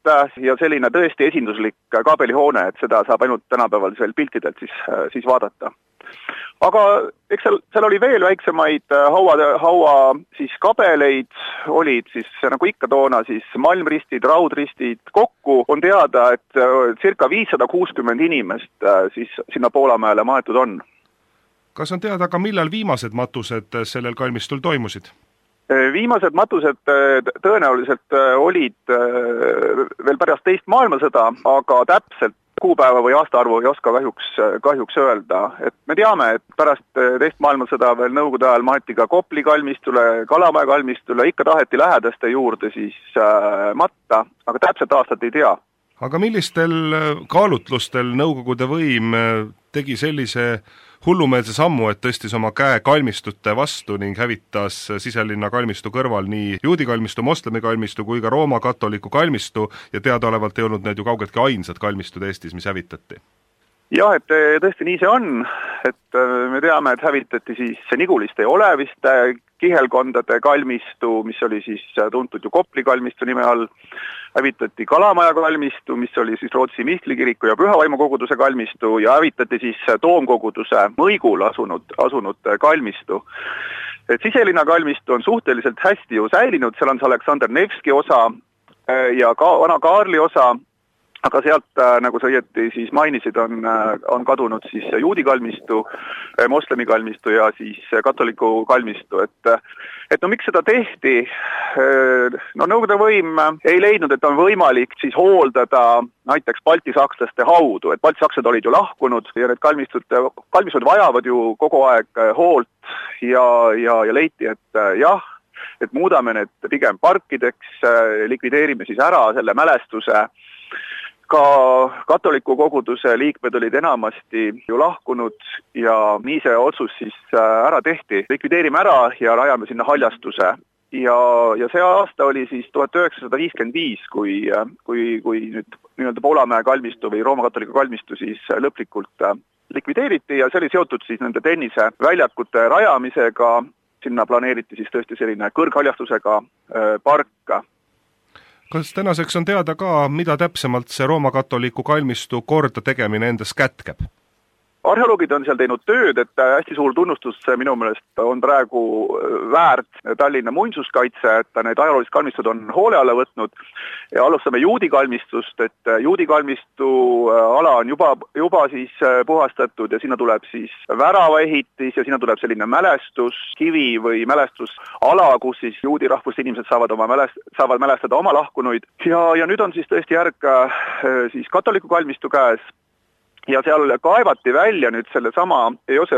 ja selline tõesti esinduslik kaabelihoone, et seda saab ainult tänapäeval veel piltidelt siis, siis vaadata. Aga eks seal, seal oli veel väiksemaid haua, haua siis kabeleid, olid siis nagu ikka toona siis malmristid, raudristid, kokku on teada, et circa viissada kuuskümmend inimest siis sinna Poolamäele maetud on. Kas on teada ka millal viimased matused sellel kalmistul toimusid? Viimased matused tõenäoliselt olid veel pärast teist maailmasõda, aga täpselt kuupäeva või aastaarvu ei oska kahjuks, kahjuks öelda. Et me teame, et pärast teist maailmasõda veel nõukogude ajal maeti ka Kopli kalmistule, Kalamaja kalmistule, ikka taheti lähedaste juurde siis matta, aga täpselt aastat ei tea. Aga millistel kaalutlustel nõukogude võim tegi sellise hullumeelse sammu, et tõstis oma käe kalmistute vastu ning hävitas siselinna kalmistu kõrval nii juudi kalmistu, moslemi kalmistu kui ka Rooma katoliku kalmistu ja teadaolevalt ei olnud need ju kaugeltki ainsad kalmistud Eestis, mis hävitati? Jah, et tõesti nii see on, et me teame, et hävitati siis Niguliste ja Oleviste kihelkondade kalmistu, mis oli siis tuntud ju Kopli kalmistu nime all, hävitati Kalamaja kalmistu, mis oli siis Rootsi Mihkli kiriku ja Pühavaimu koguduse kalmistu ja hävitati siis Toomkoguduse Mõigul asunud, asunud kalmistu. Et siselinna kalmistu on suhteliselt hästi ju säilinud, seal on see Aleksander Nevski osa ja ka vana Kaarli osa, aga sealt, nagu sa õieti siis mainisid, on, on kadunud siis juudi kalmistu, moslemi kalmistu ja siis katoliku kalmistu. Et, et no miks seda tehti? No nõukogude võim ei leidnud, et on võimalik siis hooldada näiteks baltisakslaste haudu, et baltisakslased olid ju lahkunud ja need kalmistud, kalmistud vajavad ju kogu aeg hoolt ja, ja, ja leiti, et jah, et muudame need pigem parkideks, likvideerime siis ära selle mälestuse. Ka katoliku koguduse liikmed olid enamasti ju lahkunud ja nii see otsus siis ära tehti. Likvideerime ära ja rajame sinna haljastuse. Ja, ja see aasta oli siis tuhat üheksasada viiskümmend viis, kui, kui, kui nüüd nii-öelda Poolamäe kalmistu või Rooma katoliku kalmistu siis lõplikult likvideeriti ja see oli seotud siis nende tenniseväljakute rajamisega. Sinna planeeriti siis tõesti selline kõrghaljastusega park. Kas tänaseks on teada ka, mida täpsemalt see Rooma katoliku kalmistu korda tegemine endas kätkeb? Arheoloogid on seal teinud tööd, et hästi suur tunnustus minu meelest on praegu väärt Tallinna muinsuskaitse, et need ajaloolised kalmistud on hoole alla võtnud ja alustame juudi kalmistust, et juudi kalmistu ala on juba, juba siis puhastatud ja sinna tuleb siis väravaehitis ja sinna tuleb selline mälestuskivi või mälestusala, kus siis juudi rahvuste inimesed saavad, oma mälest, saavad mälestada oma lahkunuid ja, ja nüüd on siis tõesti järg siis katoliku kalmistu käes. Ja seal kaevati välja nüüd selle sama Josef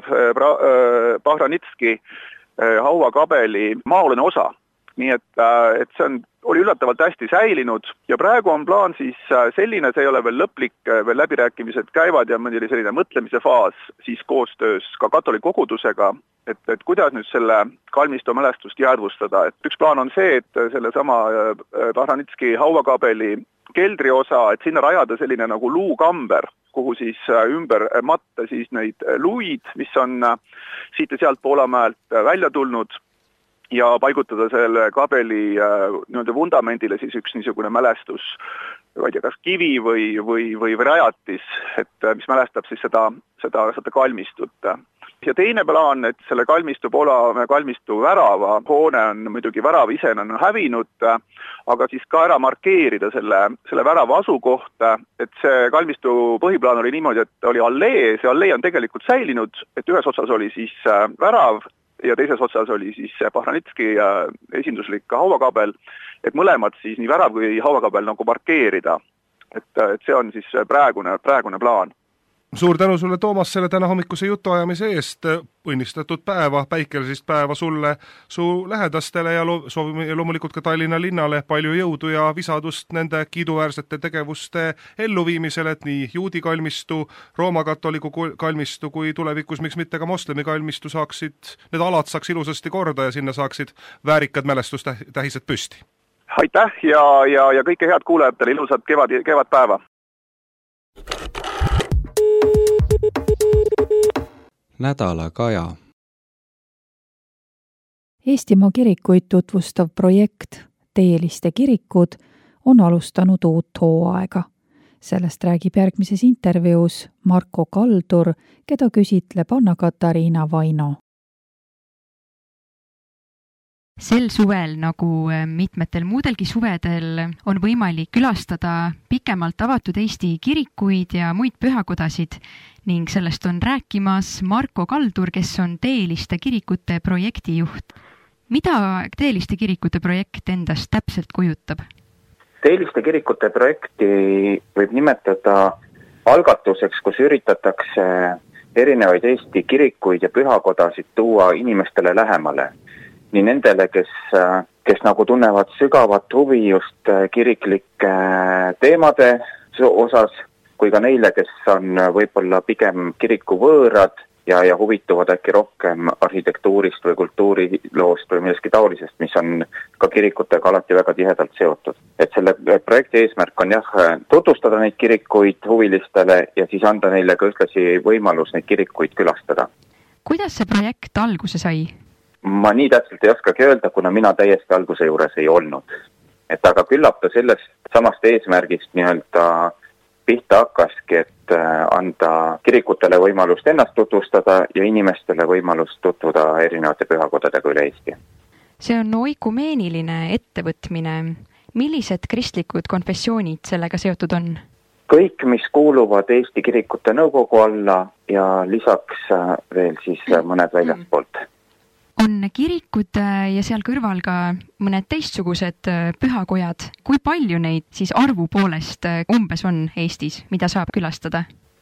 Bahranitski hauakabeli maaolune osa. Nii et, et see on, oli üllatavalt hästi säilinud ja praegu on plaan siis selline, see ei ole veel lõplik, veel läbirääkimised käivad ja mõni oli selline mõtlemise faas siis koostöös ka katoliku kogudusega, et, et kuidas nüüd selle kalmistu mälestust jäädvustada. Et üks plaan on see, et selle sama Bahranitski hauakabeli keldri osa, et sinna rajada selline nagu luukamber, kuhu siis ümber matta siis neid luid, mis on siit ja sealt Poolamäelt välja tulnud ja paigutada selle kabeli nii-öelda vundamendile siis üks niisugune mälestus, ma ei tea, kas kivi või, või, või rajatis, et mis mälestab siis seda, seda, seda kalmistut. Ja teine plaan, et selle kalmistu, Poolamäe kalmistu värava hoone on muidugi värav ise on hävinud, aga siis ka ära markeerida selle, selle värava asukohta, et see kalmistu põhiplaan oli niimoodi, et oli allee, see allee on tegelikult säilinud, et ühes otsas oli siis värav ja teises otsas oli siis Bahranitski esinduslik hauakabel, et mõlemad siis nii värav kui hauakabel nagu markeerida, et, et see on siis praegune, praegune plaan. Suur tänu sulle, Toomas, selle täna hommikuse jutuajamise eest, õnnistatud päeva, päikelisest päeva sulle, su lähedastele ja lo- soovime loomulikult ka Tallinna linnale palju jõudu ja visadust nende kiiduväärsete tegevuste elluviimisel, et nii juudi kalmistu, Rooma katoliku kalmistu kui tulevikus, miks mitte ka moslemi kalmistu saaksid, need alad saaks ilusasti korda ja sinna saaksid väärikad mälestustähised püsti. Aitäh ja, ja, ja kõike head kuulajatele, ilusat kevad, kevad päeva! Nädala Kaja. Eestimaa kirikuid tutvustav projekt Teeliste kirikud on alustanud uut hooaega. Sellest räägib järgmises intervjuus Marko Kaldur, keda küsitleb Anna-Katariina Vaino. Sel suvel, nagu mitmetel muudelgi suvedel, on võimalik külastada pikemalt avatud Eesti kirikuid ja muid pühakodasid ning sellest on rääkimas Marko Kaldur, kes on Teeliste kirikute projektijuht. Mida Teeliste kirikute projekt endast täpselt kujutab? Teeliste kirikute projekti võib nimetada algatuseks, kus üritatakse erinevaid Eesti kirikuid ja pühakodasid tuua inimestele lähemale. Nii nendele, kes, kes nagu tunnevad sügavat huvi just kiriklike teemade osas, kui ka neile, kes on võib-olla pigem kiriku võõrad ja, ja huvituvad äkki rohkem arhitektuurist või kultuuriloost või millestki taolisest, mis on ka kirikutega alati väga tihedalt seotud. Et selle projekti eesmärk on jah, tutvustada neid kirikuid huvilistele ja siis anda neile ka ühtlasi võimalus neid kirikuid külastada. Kuidas see projekt alguse sai? Ma nii täpselt ei oskagi öelda, kuna mina täiesti alguse juures ei olnud. Et aga küllap ta sellest samast eesmärgist nii-öelda pihta hakkaski, et anda kirikutele võimalust ennast tutvustada ja inimestele võimalust tutvuda erinevate pühakodadega üle Eesti. See on oikumeeniline ettevõtmine. Millised kristlikud konfessioonid sellega seotud on? Kõik, mis kuuluvad Eesti kirikute nõukogu alla ja lisaks veel siis mõned väljaspoolt. On kirikud ja seal kõrval ka mõned teistsugused pühakojad. Kui palju neid siis arvu poolest umbes on Eestis, mida saab külastada?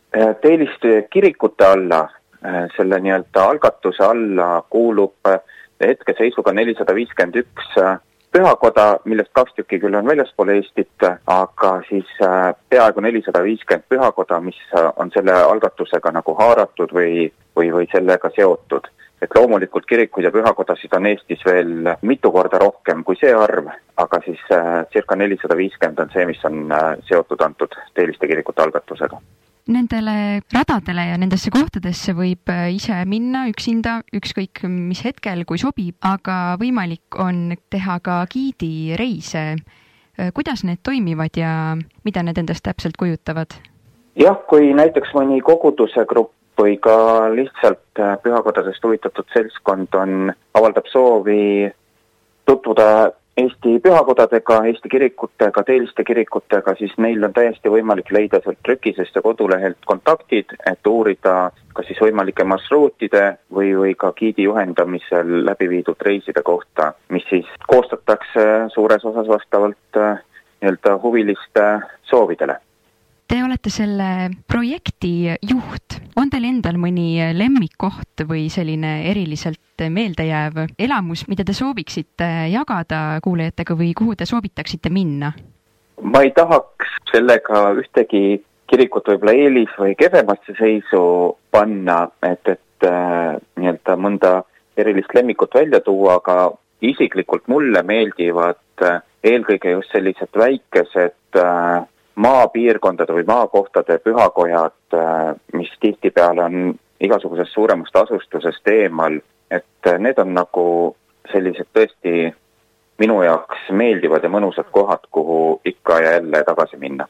Teeliste kirikute alla, selle nii-öelda algatuse alla kuulub hetkeseisuga nelisada viiskümmend üks pühakoda, millest kaks tükki küll on väljaspool Eestit, aga siis peaaegu nelisada viiskümmend pühakoda, mis on selle algatusega nagu haaratud või, või, või sellega seotud. Et loomulikult kirikuid ja pühakodasid on Eestis veel mitu korda rohkem kui see arv, aga siis circa nelisada viiskümmend on see, mis on seotud antud Teeliste kirikute algatusega. Nendele radadele ja nendesse kohtadesse võib ise minna üksinda, ükskõik mis hetkel, kui sobib, aga võimalik on teha ka giidireise. Kuidas need toimivad ja mida need endast täpselt kujutavad? Jah, kui näiteks mõni koguduse grupp või ka lihtsalt pühakodadest huvitatud seltskond on, avaldab soovi tutvuda Eesti pühakodadega, Eesti kirikutega, Teeliste kirikutega, siis neil on täiesti võimalik leida sealt trükisest ja kodulehelt kontaktid, et uurida kas siis võimalike marsruutide või, või ka giidi juhendamisel läbi viidud reiside kohta, mis siis koostatakse suures osas vastavalt nii-öelda huviliste soovidele. Te olete selle projekti juht. On teil endal mõni lemmikkoht või selline eriliselt meeldejääv elamus, mida te sooviksite jagada kuulajatega või kuhu te soovitaksite minna? Ma ei tahaks sellega ühtegi kirikut võib-olla eelis või kehvemasse seisu panna, et, et äh, nii-öelda mõnda erilist lemmikut välja tuua, aga isiklikult mulle meeldivad äh, eelkõige just sellised väikesed äh, maapiirkondade või maakohtade pühakojad, mis tihtipeale on igasugusest suuremast asustusest eemal, et need on nagu sellised tõesti minu jaoks meeldivad ja mõnusad kohad, kuhu ikka ja jälle tagasi minna.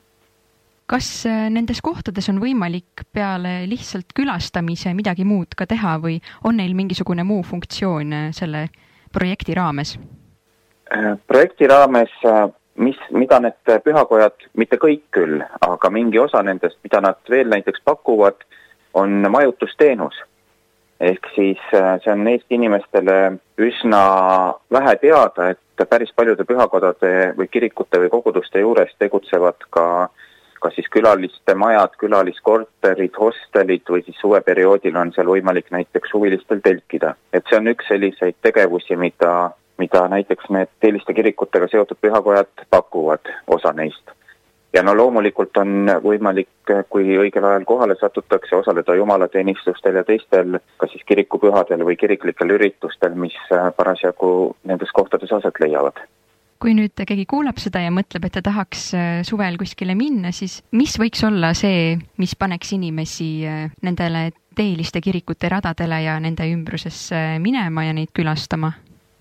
Kas nendes kohtades on võimalik peale lihtsalt külastamise midagi muud ka teha või on neil mingisugune muu funktsioon selle projekti raames? Projekti raames Mis, mida need pühakojad, mitte kõik küll, aga mingi osa nendest, mida nad veel näiteks pakuvad, on majutusteenus. Ehk siis see on Eesti inimestele üsna vähe teada, et päris paljude pühakodade või kirikute või koguduste juures tegutsevad ka, ka siis külaliste majad, külaliskorterid, hostelid või siis suveperioodil on seal võimalik näiteks huvilistel telkida. Et see on üks selliseid tegevusi, mida mida näiteks need Teeliste kirikutega seotud pühakojad pakuvad, osa neist. Ja no loomulikult on võimalik, kui õigel ajal kohale satutakse, osaleda jumalateenistustel ja teistel, kas siis kirikupühadel või kiriklikel üritustel, mis parasjagu nendes kohtades aset leiavad. Kui nüüd keegi kuulab seda ja mõtleb, et ta tahaks suvel kuskile minna, siis mis võiks olla see, mis paneks inimesi nendele Teeliste kirikute radadele ja nende ümbrusesse minema ja neid külastama?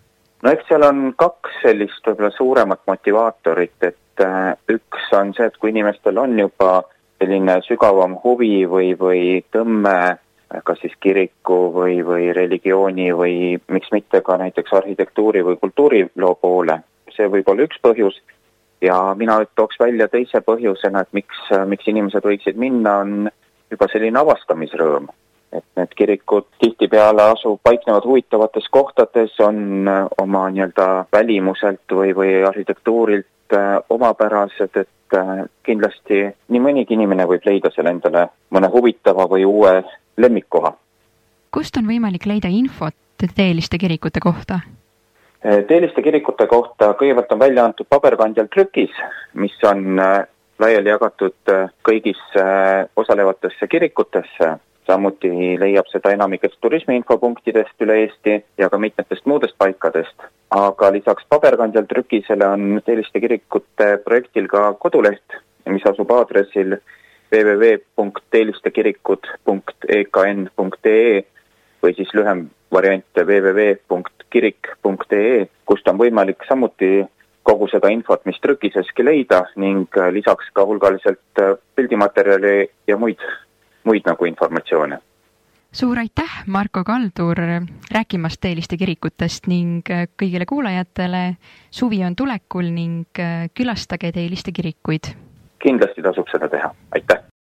no eks seal on kaks sellist võib-olla suuremat motivaatorit, et üks on see, et kui inimestel on juba selline sügavam huvi või, või tõmme kas siis kiriku või, või religiooni või miks mitte ka näiteks arhitektuuri või kultuuriloo poole. See võib olla üks põhjus ja mina tooks välja teise põhjusena, et miks, miks inimesed võiksid minna, on juba selline avastamisrõõm. Et need kirikud tihtipeale asub, paiknevad huvitavates kohtades, on oma nii-öelda välimuselt või, või arhitektuurilt omapärased, et kindlasti nii mõnigi inimene võib leida seal endale mõne huvitava või uue lemmikkoha. Kust on võimalik leida infot teeliste kirikute kohta? Teeliste kirikute kohta kõigepealt on välja antud paberkandjal trükis, mis on laiali jagatud kõigis osalevatesse kirikutesse. Samuti leiab seda enamikest turismiinfopunktidest üle Eesti ja ka mitmetest muudest paikadest. Aga lisaks paberkandjal trükisele on teeliste kirikute projektil ka koduleht, mis asub aadressil w w w punkt teelistekirikud punkt e k n punkt e e või siis lühem variant w w w punkt kirik punkt e e, kust on võimalik samuti kogu seda infot, mis trükiseski leida ning lisaks ka hulgaliselt pildimaterjali ja muid, muid nagu informatsioone. Suur aitäh, Marko Kaldur, rääkimast teeliste kirikutest ning kõigile kuulajatele suvi on tulekul ning külastage teeliste kirikuid. Kindlasti tasub seda teha. Aitäh!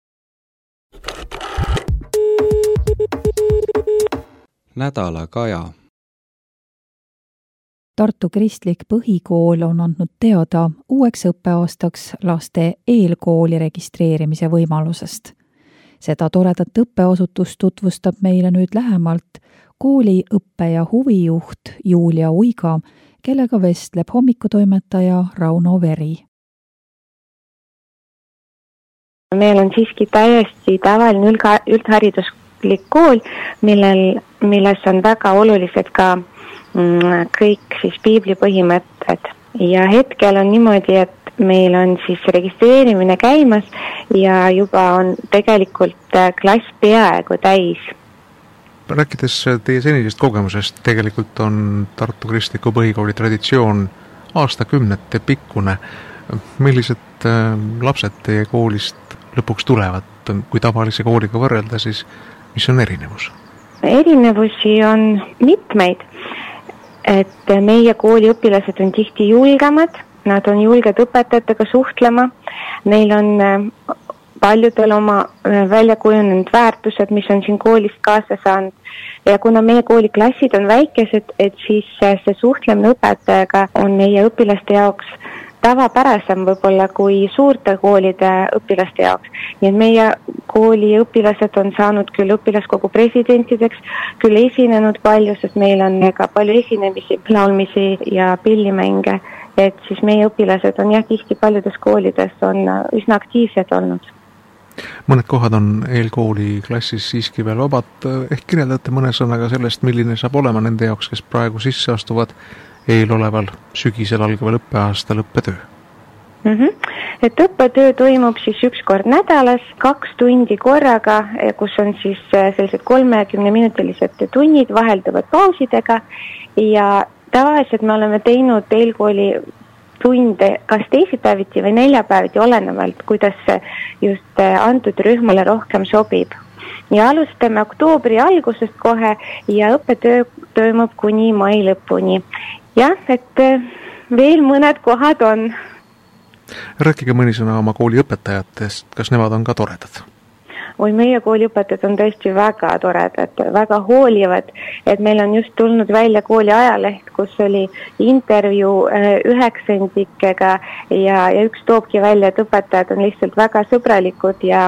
Nädala kaja. Tartu Kristlik Põhikool on andnud teada uueks õppeaastaks laste eelkooli registreerimise võimalusest. Seda toredat õppeasutust tutvustab meile nüüd lähemalt kooli õppe- ja huvijuht Julia Uiga, kellega vestleb hommikutoimetaja Rauno Veri. Meil on siiski täiesti tavaline üldhariduslik kool, millel, milles on väga olulised ka mm, kõik siis piibli põhimõtted. Ja hetkel on niimoodi, et meil on siis registreerimine käimas ja juba on tegelikult klass peaaegu täis. Rääkides teie senisest kogemusest, tegelikult on Tartu Kristliku Põhikooli traditsioon aastakümnete pikkune. Millised lapsed teie koolist lõpuks tulevad, kui tavalise kooliga võrrelda, siis mis on erinevus? Erinevusi on mitmeid, et meie kooli õpilased on tihti julgemad, nad on julged õpetajatega suhtlema, neil on paljudel oma välja kujunenud väärtused, mis on siin koolist kaasa saanud. Ja kuna meie kooliklassid on väikesed, et siis see suhtlemine õpetajaga on meie õpilaste jaoks tavapärasem võib-olla kui suurte koolide õpilaste jaoks. Nii et meie kooli õpilased on saanud küll õpilaskogu presidentideks, küll esinenud palju, sest meil on ka palju esinemisi, laulmisi ja pillimänge. Et siis meie õpilased on jah, tihti paljudes koolides on üsna aktiivsed olnud. Mõned kohad on eelkooli klassis siiski veel vabad. Ehk kirjeldate mõne sõnaga sellest, milline saab olema nende jaoks, kes praegu sisse astuvad eeloleval sügisel algaval õppeaastal õppetöö? Mm-hmm. Et õppetöö toimub siis üks kord nädalas, kaks tundi korraga, kus on siis sellised kolmekümne minutilised tunnid vahelduvad pausidega ja tavaliselt me oleme teinud eelkooli tunde kas teisipäeviti või neljapäeviti olenevalt, kuidas just antud rühmale rohkem sobib. Ja alustame oktoobri algusest kohe ja õppetöö toimub kuni mai lõpuni. Jah, et veel mõned kohad on. Rääkige mõni sõna oma kooli õpetajatest, kas nemad on ka toredad? Oi, meie kooli õpetajad on tõesti väga toredad, väga hoolivad, et meil on just tulnud välja kooli ajaleht, kus oli intervjuu üheksandikega ja, ja üks toobki välja, et õpetajad on lihtsalt väga sõbralikud ja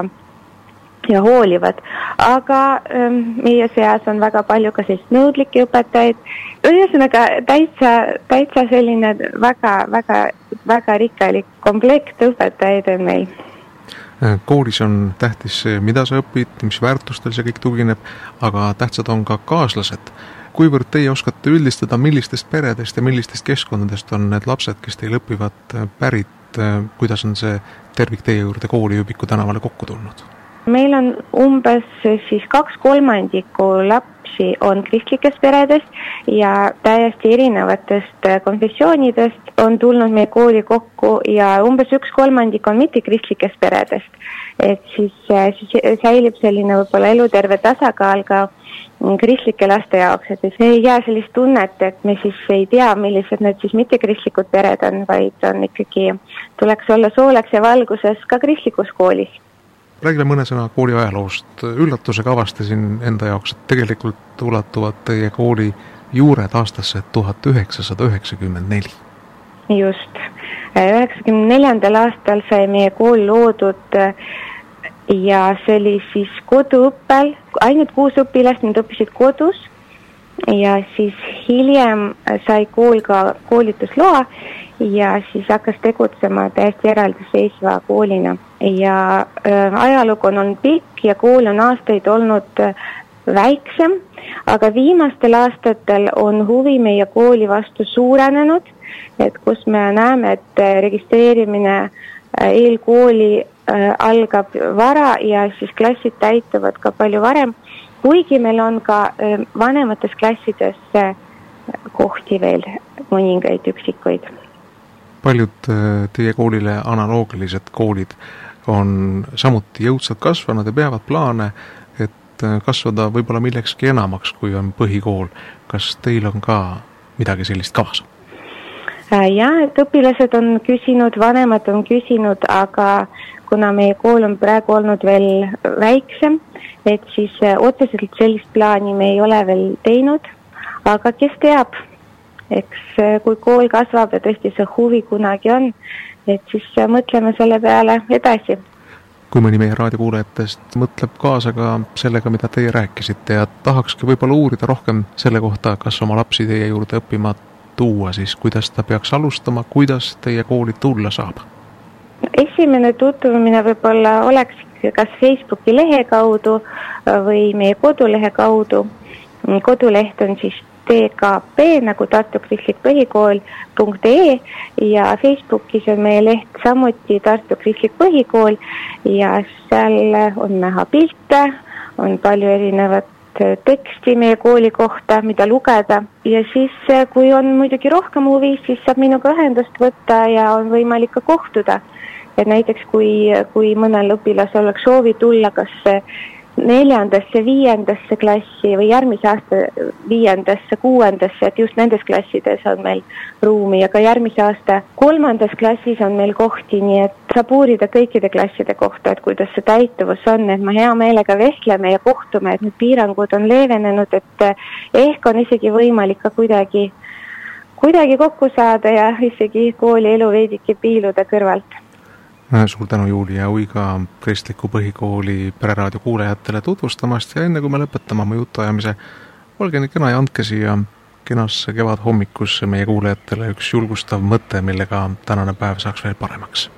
ja hoolivad, aga ähm, meie seas on väga palju ka sellist nõudlikke õpetajaid. Ühesõnaga täitsa, täitsa selline väga, väga, väga rikkalik komplekt õpetajaid on meil. Koolis on tähtis see, mida sa õpid, mis väärtustel see kõik tugineb, aga tähtsad on ka kaaslased. Kuivõrd teie oskate üldistada, millistest peredest ja millistest keskkondadest on need lapsed, kes teil õpivad pärit, kuidas on see tervik teie juurde kooli Jõbiku tänavale kokku tulnud? meil on umbes siis kaks kolmandikku lapsi on kristlikest peredest ja täiesti erinevatest konfessioonidest on tulnud meie kooli kokku ja umbes üks kolmandik on mitte kristlikest peredest. Et siis, siis säilib selline võib-olla eluterve tasakaal ka kristlike laste jaoks, et see ei jää sellist tunnet, et me siis ei tea, millised need siis mitte kristlikud pered on, vaid on ikkagi, tuleks olla sooleks ja valguses ka kristlikus koolis. Räägime mõne sõna kooli ajaloost. Üllatusega avastasin enda jaoks, et tegelikult ulatuvad teie kooli juured aastasse tuhat üheksasada üheksakümmend neli. Just. üheksakümne neljandal aastal sai meie kool loodud ja see oli siis koduõppel, ainult kuus õpilast, need õppisid kodus ja siis hiljem sai kool ka koolitusloa ja siis hakkas tegutsema täiesti eraldiseisva koolina. Ja äh, ajalugu on olnud pikk ja kool on aastaid olnud äh, väiksem, aga viimastel aastatel on huvi meie kooli vastu suurenenud, et kus me näeme, et registreerimine äh, eelkooli äh, algab vara ja siis klassid täituvad ka palju varem, kuigi meil on ka äh, vanemates klassides äh, kohti veel mõningaid üksikuid. Paljud teie koolile analoogilised koolid on samuti jõudsalt kasvanud ja peavad plaane, et kasvada võib-olla millekski enamaks, kui on põhikool. Kas teil on ka midagi sellist kavas? Ja, et õpilased on küsinud, vanemad on küsinud, aga kuna meie kool on praegu olnud veel väiksem, et siis otseselt sellist plaani me ei ole veel teinud, aga kes teab? Eks kui kool kasvab ja tõesti see huvi kunagi on, et siis mõtleme selle peale edasi. Kui mõni meie raadiokuulajatest mõtleb kaasa ka sellega, mida teie rääkisite ja tahakski võib-olla uurida rohkem selle kohta, kas oma lapsi teie juurde õppima tuua, siis kuidas ta peaks alustama, kuidas teie kooli tulla saab? Esimene tutvumine võib-olla oleks kas Facebooki lehe kaudu või meie kodulehe kaudu. Koduleht on siis T K P nagu Tartu Kristlik Põhikool punkt E ja Facebookis on meie leht samuti Tartu Kristlik Põhikool ja seal on näha pilte, on palju erinevat teksti meie kooli kohta, mida lugeda ja siis kui on muidugi rohkem huvi, siis saab minuga ühendust võtta ja on võimalik ka kohtuda. Et näiteks kui, kui mõnel õpilasel oleks soovi tulla kas neljandasse, viiendasse klassi või järgmise aasta viiendasse, kuuendasse, et just nendes klassides on meil ruumi ja ka järgmise aasta kolmandas klassis on meil kohti, nii et saab uurida kõikide klasside kohta, et kuidas see täituvus on, et ma hea meelega vestleme ja kohtume, et need piirangud on leevenenud, et ehk on isegi võimalik ka kuidagi, kuidagi kokku saada ja isegi kooli elu veidike piiluda kõrvalt. Suur tänu Julia Uiga Kristliku Põhikooli pereraadio kuulajatele tutvustamast ja enne kui me lõpetame oma jutuajamise, olge nii kena ja andke siia kenasse kevad hommikusse meie kuulajatele üks julgustav mõte, millega tänane päev saaks veel paremaks.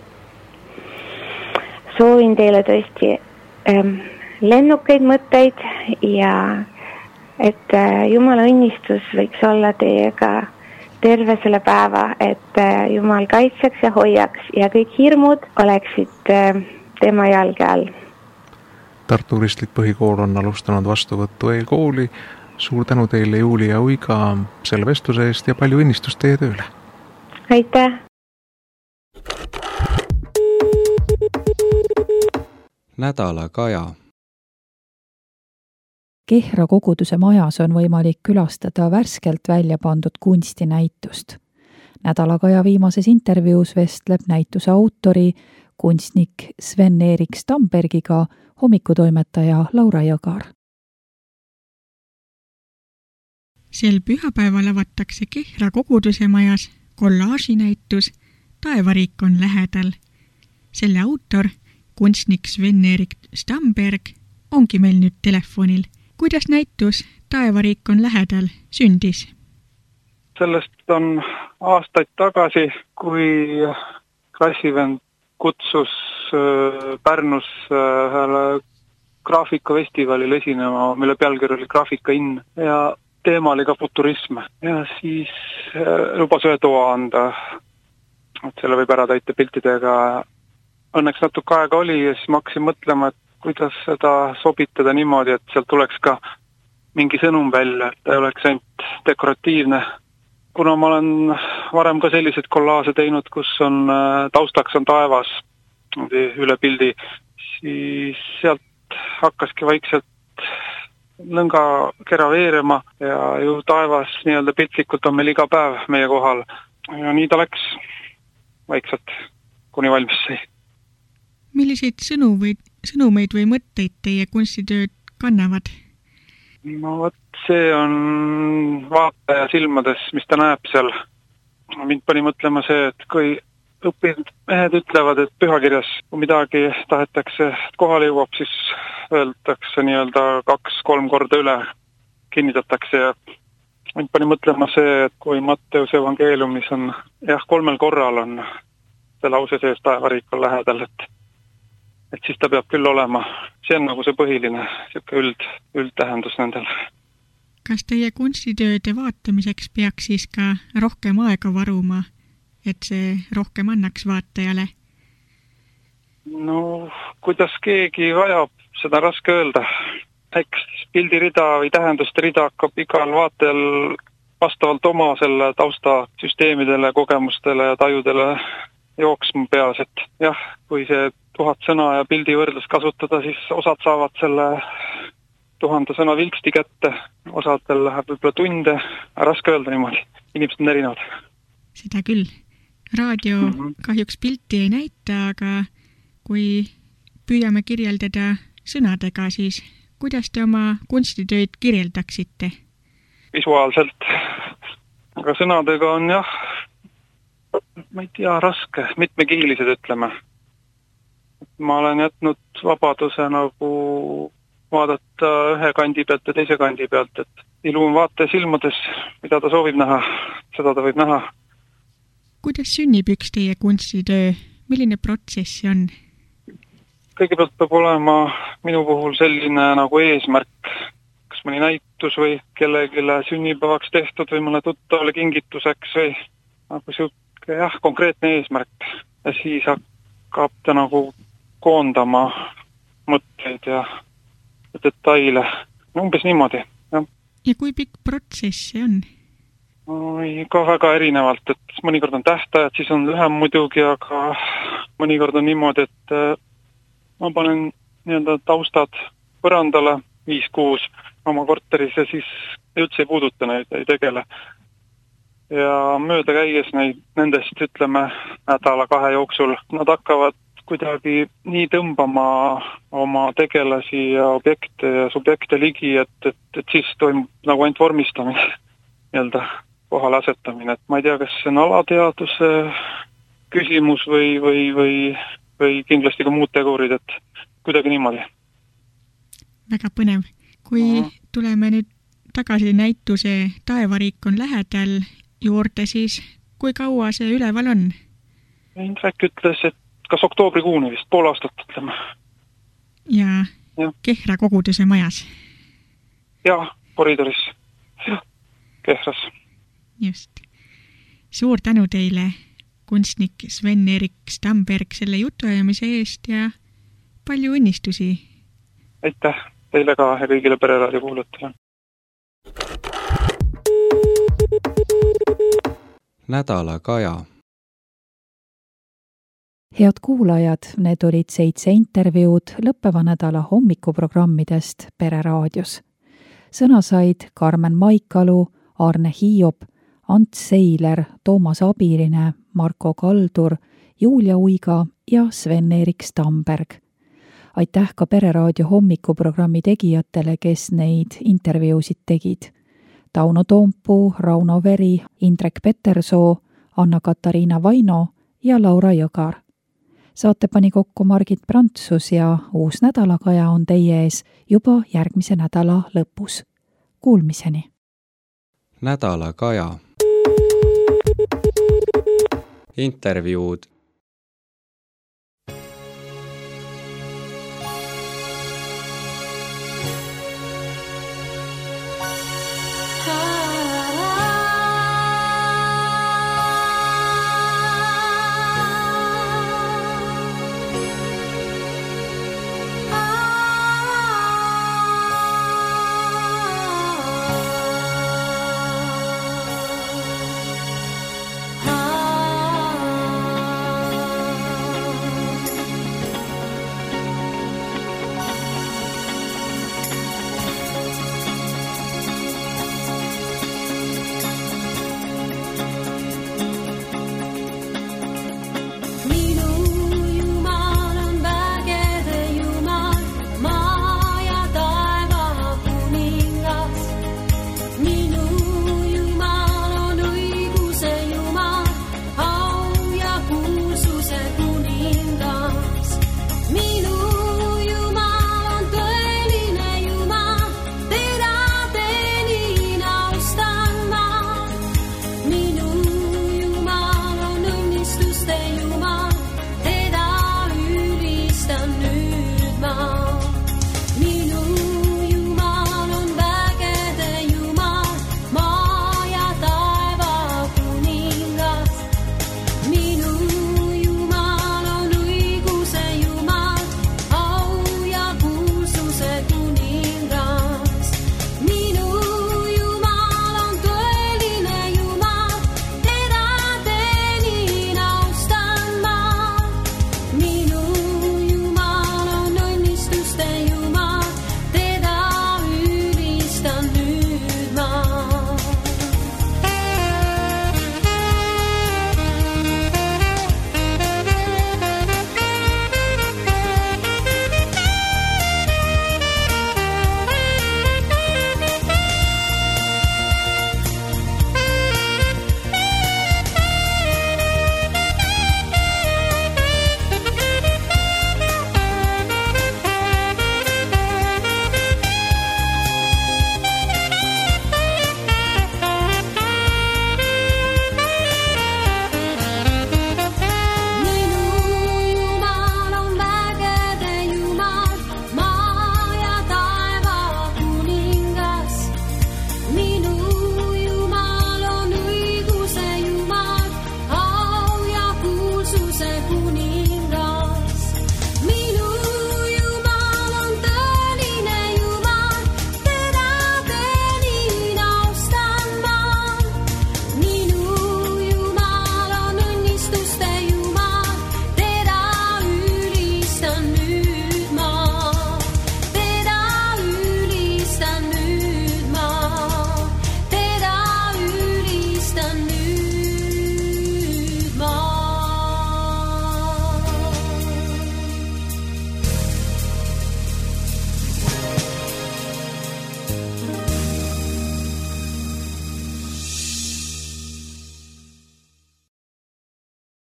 Soovin teile tõesti ähm, lennukeid mõtteid ja et äh, Jumala õnnistus võiks olla teiega terve selle päeva, et Jumal kaitseks ja hoiaks ja kõik hirmud oleksid tema jalge all. Tartu Kristlik Põhikool on alustanud vastuvõttu eelkooli. Suur tänu teile Julia Uiga selle vestluse eest ja palju õnnistust teie tööle. Aitäh! Nädala kaja. Kehra koguduse majas on võimalik külastada värskelt välja pandud kunstinäitust. Nädalakaja viimases intervjuus vestleb näituse autori, kunstnik Sven-Erik Stambergiga hommikutoimetaja Laura Jõgar. Sel pühapäeval avatakse Kehra koguduse majas kollaažinäitus Taevariik on lähedal. Selle autor, kunstnik Sven-Erik Stamberg, ongi meil nüüd telefonil. Kuidas näitus Taevariik on lähedal sündis? Sellest on aastaid tagasi, kui klassivend kutsus Pärnus ühele graafikafestivalil esinema, mille pealkiri oli Graafika in ja teema oli ka futurism. Ja siis lubas ühe toa anda, et selle võib ära täita piltidega. Õnneks natuke aega oli ja siis ma hakkasin mõtlema, et kuidas seda sobitada niimoodi, et sealt tuleks ka mingi sõnum välja, et ta ei oleks ainult dekoratiivne. Kuna ma olen varem ka sellised kollaase teinud, kus on taustaks on taevas üle pildi, siis sealt hakkaski vaikselt lõnga kera veerema ja ju taevas nii-öelda piltlikult on meil iga päev meie kohal. Ja nii ta läks vaikselt, kuni valmis sai. Milliseid sõnu või, sõnumeid või mõtteid teie kunstitööd kannavad? No võt, see on vaataja silmades, mis ta näeb seal. Mind pani mõtlema see, et kui õppinud mehed ütlevad, et pühakirjas, kui midagi tahetakse kohale jõuab, siis öeldakse nii-öelda kaks-kolm korda üle, kinnitatakse ja mind pani mõtlema see, et kui Matteuse evangeeliumis on, jah, kolmel korral on see lause sees taevariik on lähedal, et et siis ta peab küll olema. See on nagu see põhiline, siuke üld, üldtähendus nendel. Kas teie kunstitööde vaatamiseks peaks siis ka rohkem aega varuma, et see rohkem annaks vaatajale? No, kuidas keegi vajab, seda raske öelda. Eks pildirida või tähenduste rida hakkab igal vaatajal vastavalt oma selle taustasüsteemidele, kogemustele ja tajudele jooksma peas, et jah, kui see tuhat sõna ja pildi võrdlus kasutada, siis osad saavad selle tuhande sõna vilksti kätte, osadel läheb võib-olla tunde, raske öelda niimoodi, inimesed on erinevad. Seda küll. Raadio mm -hmm. kahjuks pilti ei näita, aga kui püüame kirjeldada sõnadega, siis kuidas te oma kunstitööd kirjeldaksite? Visuaalselt. Aga sõnadega on jah, ma ei tea, raske, mitmekihilised ütleme. Ma olen jätnud vabaduse nagu vaadata ühe kandi pealt ja teise kandi pealt, et ilu on vaataja silmades, mida ta soovib näha, seda ta võib näha. Kuidas sünnib üks teie kunstitöö? Milline protsess see on? Kõigepealt peab olema minu puhul selline nagu eesmärk, kas mõni näitus või kellegile sünnipäevaks tehtud või mõne tuttavale kingituseks või nagu siuke jah, konkreetne eesmärk. Ja siis hakkab ta nagu koondama mõtteid ja detaile. Umbes niimoodi, jah. Ja kui pikk protsess see on? Oi, ka väga erinevalt, et mõnikord on tähtajad, siis on lühem muidugi, aga mõnikord on niimoodi, et ma panen nii-öelda taustad põrandale viis-kuus oma korteris ja siis üldse ei puuduta neid, ei tegele. Ja mööda käies neid, nendest ütleme nädala kahe jooksul, nad hakkavad kuidagi nii tõmbama oma tegelasi ja objekte ja subjekte ligi, et, et, et siis toimub nagu ainult vormistamine, nii-öelda kohale asetamine. Et ma ei tea, kas see on alateaduse küsimus või, või, või, või kindlasti ka muud tegurid, et kuidagi niimoodi. Väga põnev. Kui mm. tuleme nüüd tagasi näituse Taevariik on lähedal juurde, siis kui kaua see üleval on? Indrek ütles, et kas oktoobrikuuni vist, pool aastat ütleme. Ja, ja. Kehra koguduse majas? Jah, koridoris. Ja, Kehras. Just. Suur tänu teile, kunstnik Sven-Erik Stamberg, selle jutuajamise eest ja palju õnnistusi. Aitäh teile ka ja kõigile Pereraadio kuulajatele. Nädala Kaja. Head kuulajad, need olid seitse intervjuud lõppeva nädala hommikuprogrammidest Pereraadios. Sõna said Karmen Maikalu, Arne Hiiop, Ants Seiler, Toomas Abiline, Marko Kaldur, Julia Uiga ja Sven-Erik Stamberg. Aitäh ka Pereraadio hommikuprogrammi tegijatele, kes neid intervjuusid tegid. Tauno Toompuu, Rauno Veri, Indrek Petersoo, Anna-Katariina Vaino ja Laura Jõgar. Saate pani kokku Margit Prantsus ja uus Nädalakaja on teie ees juba järgmise nädala lõpus. Kuulmiseni! Nädalakaja. Intervjuud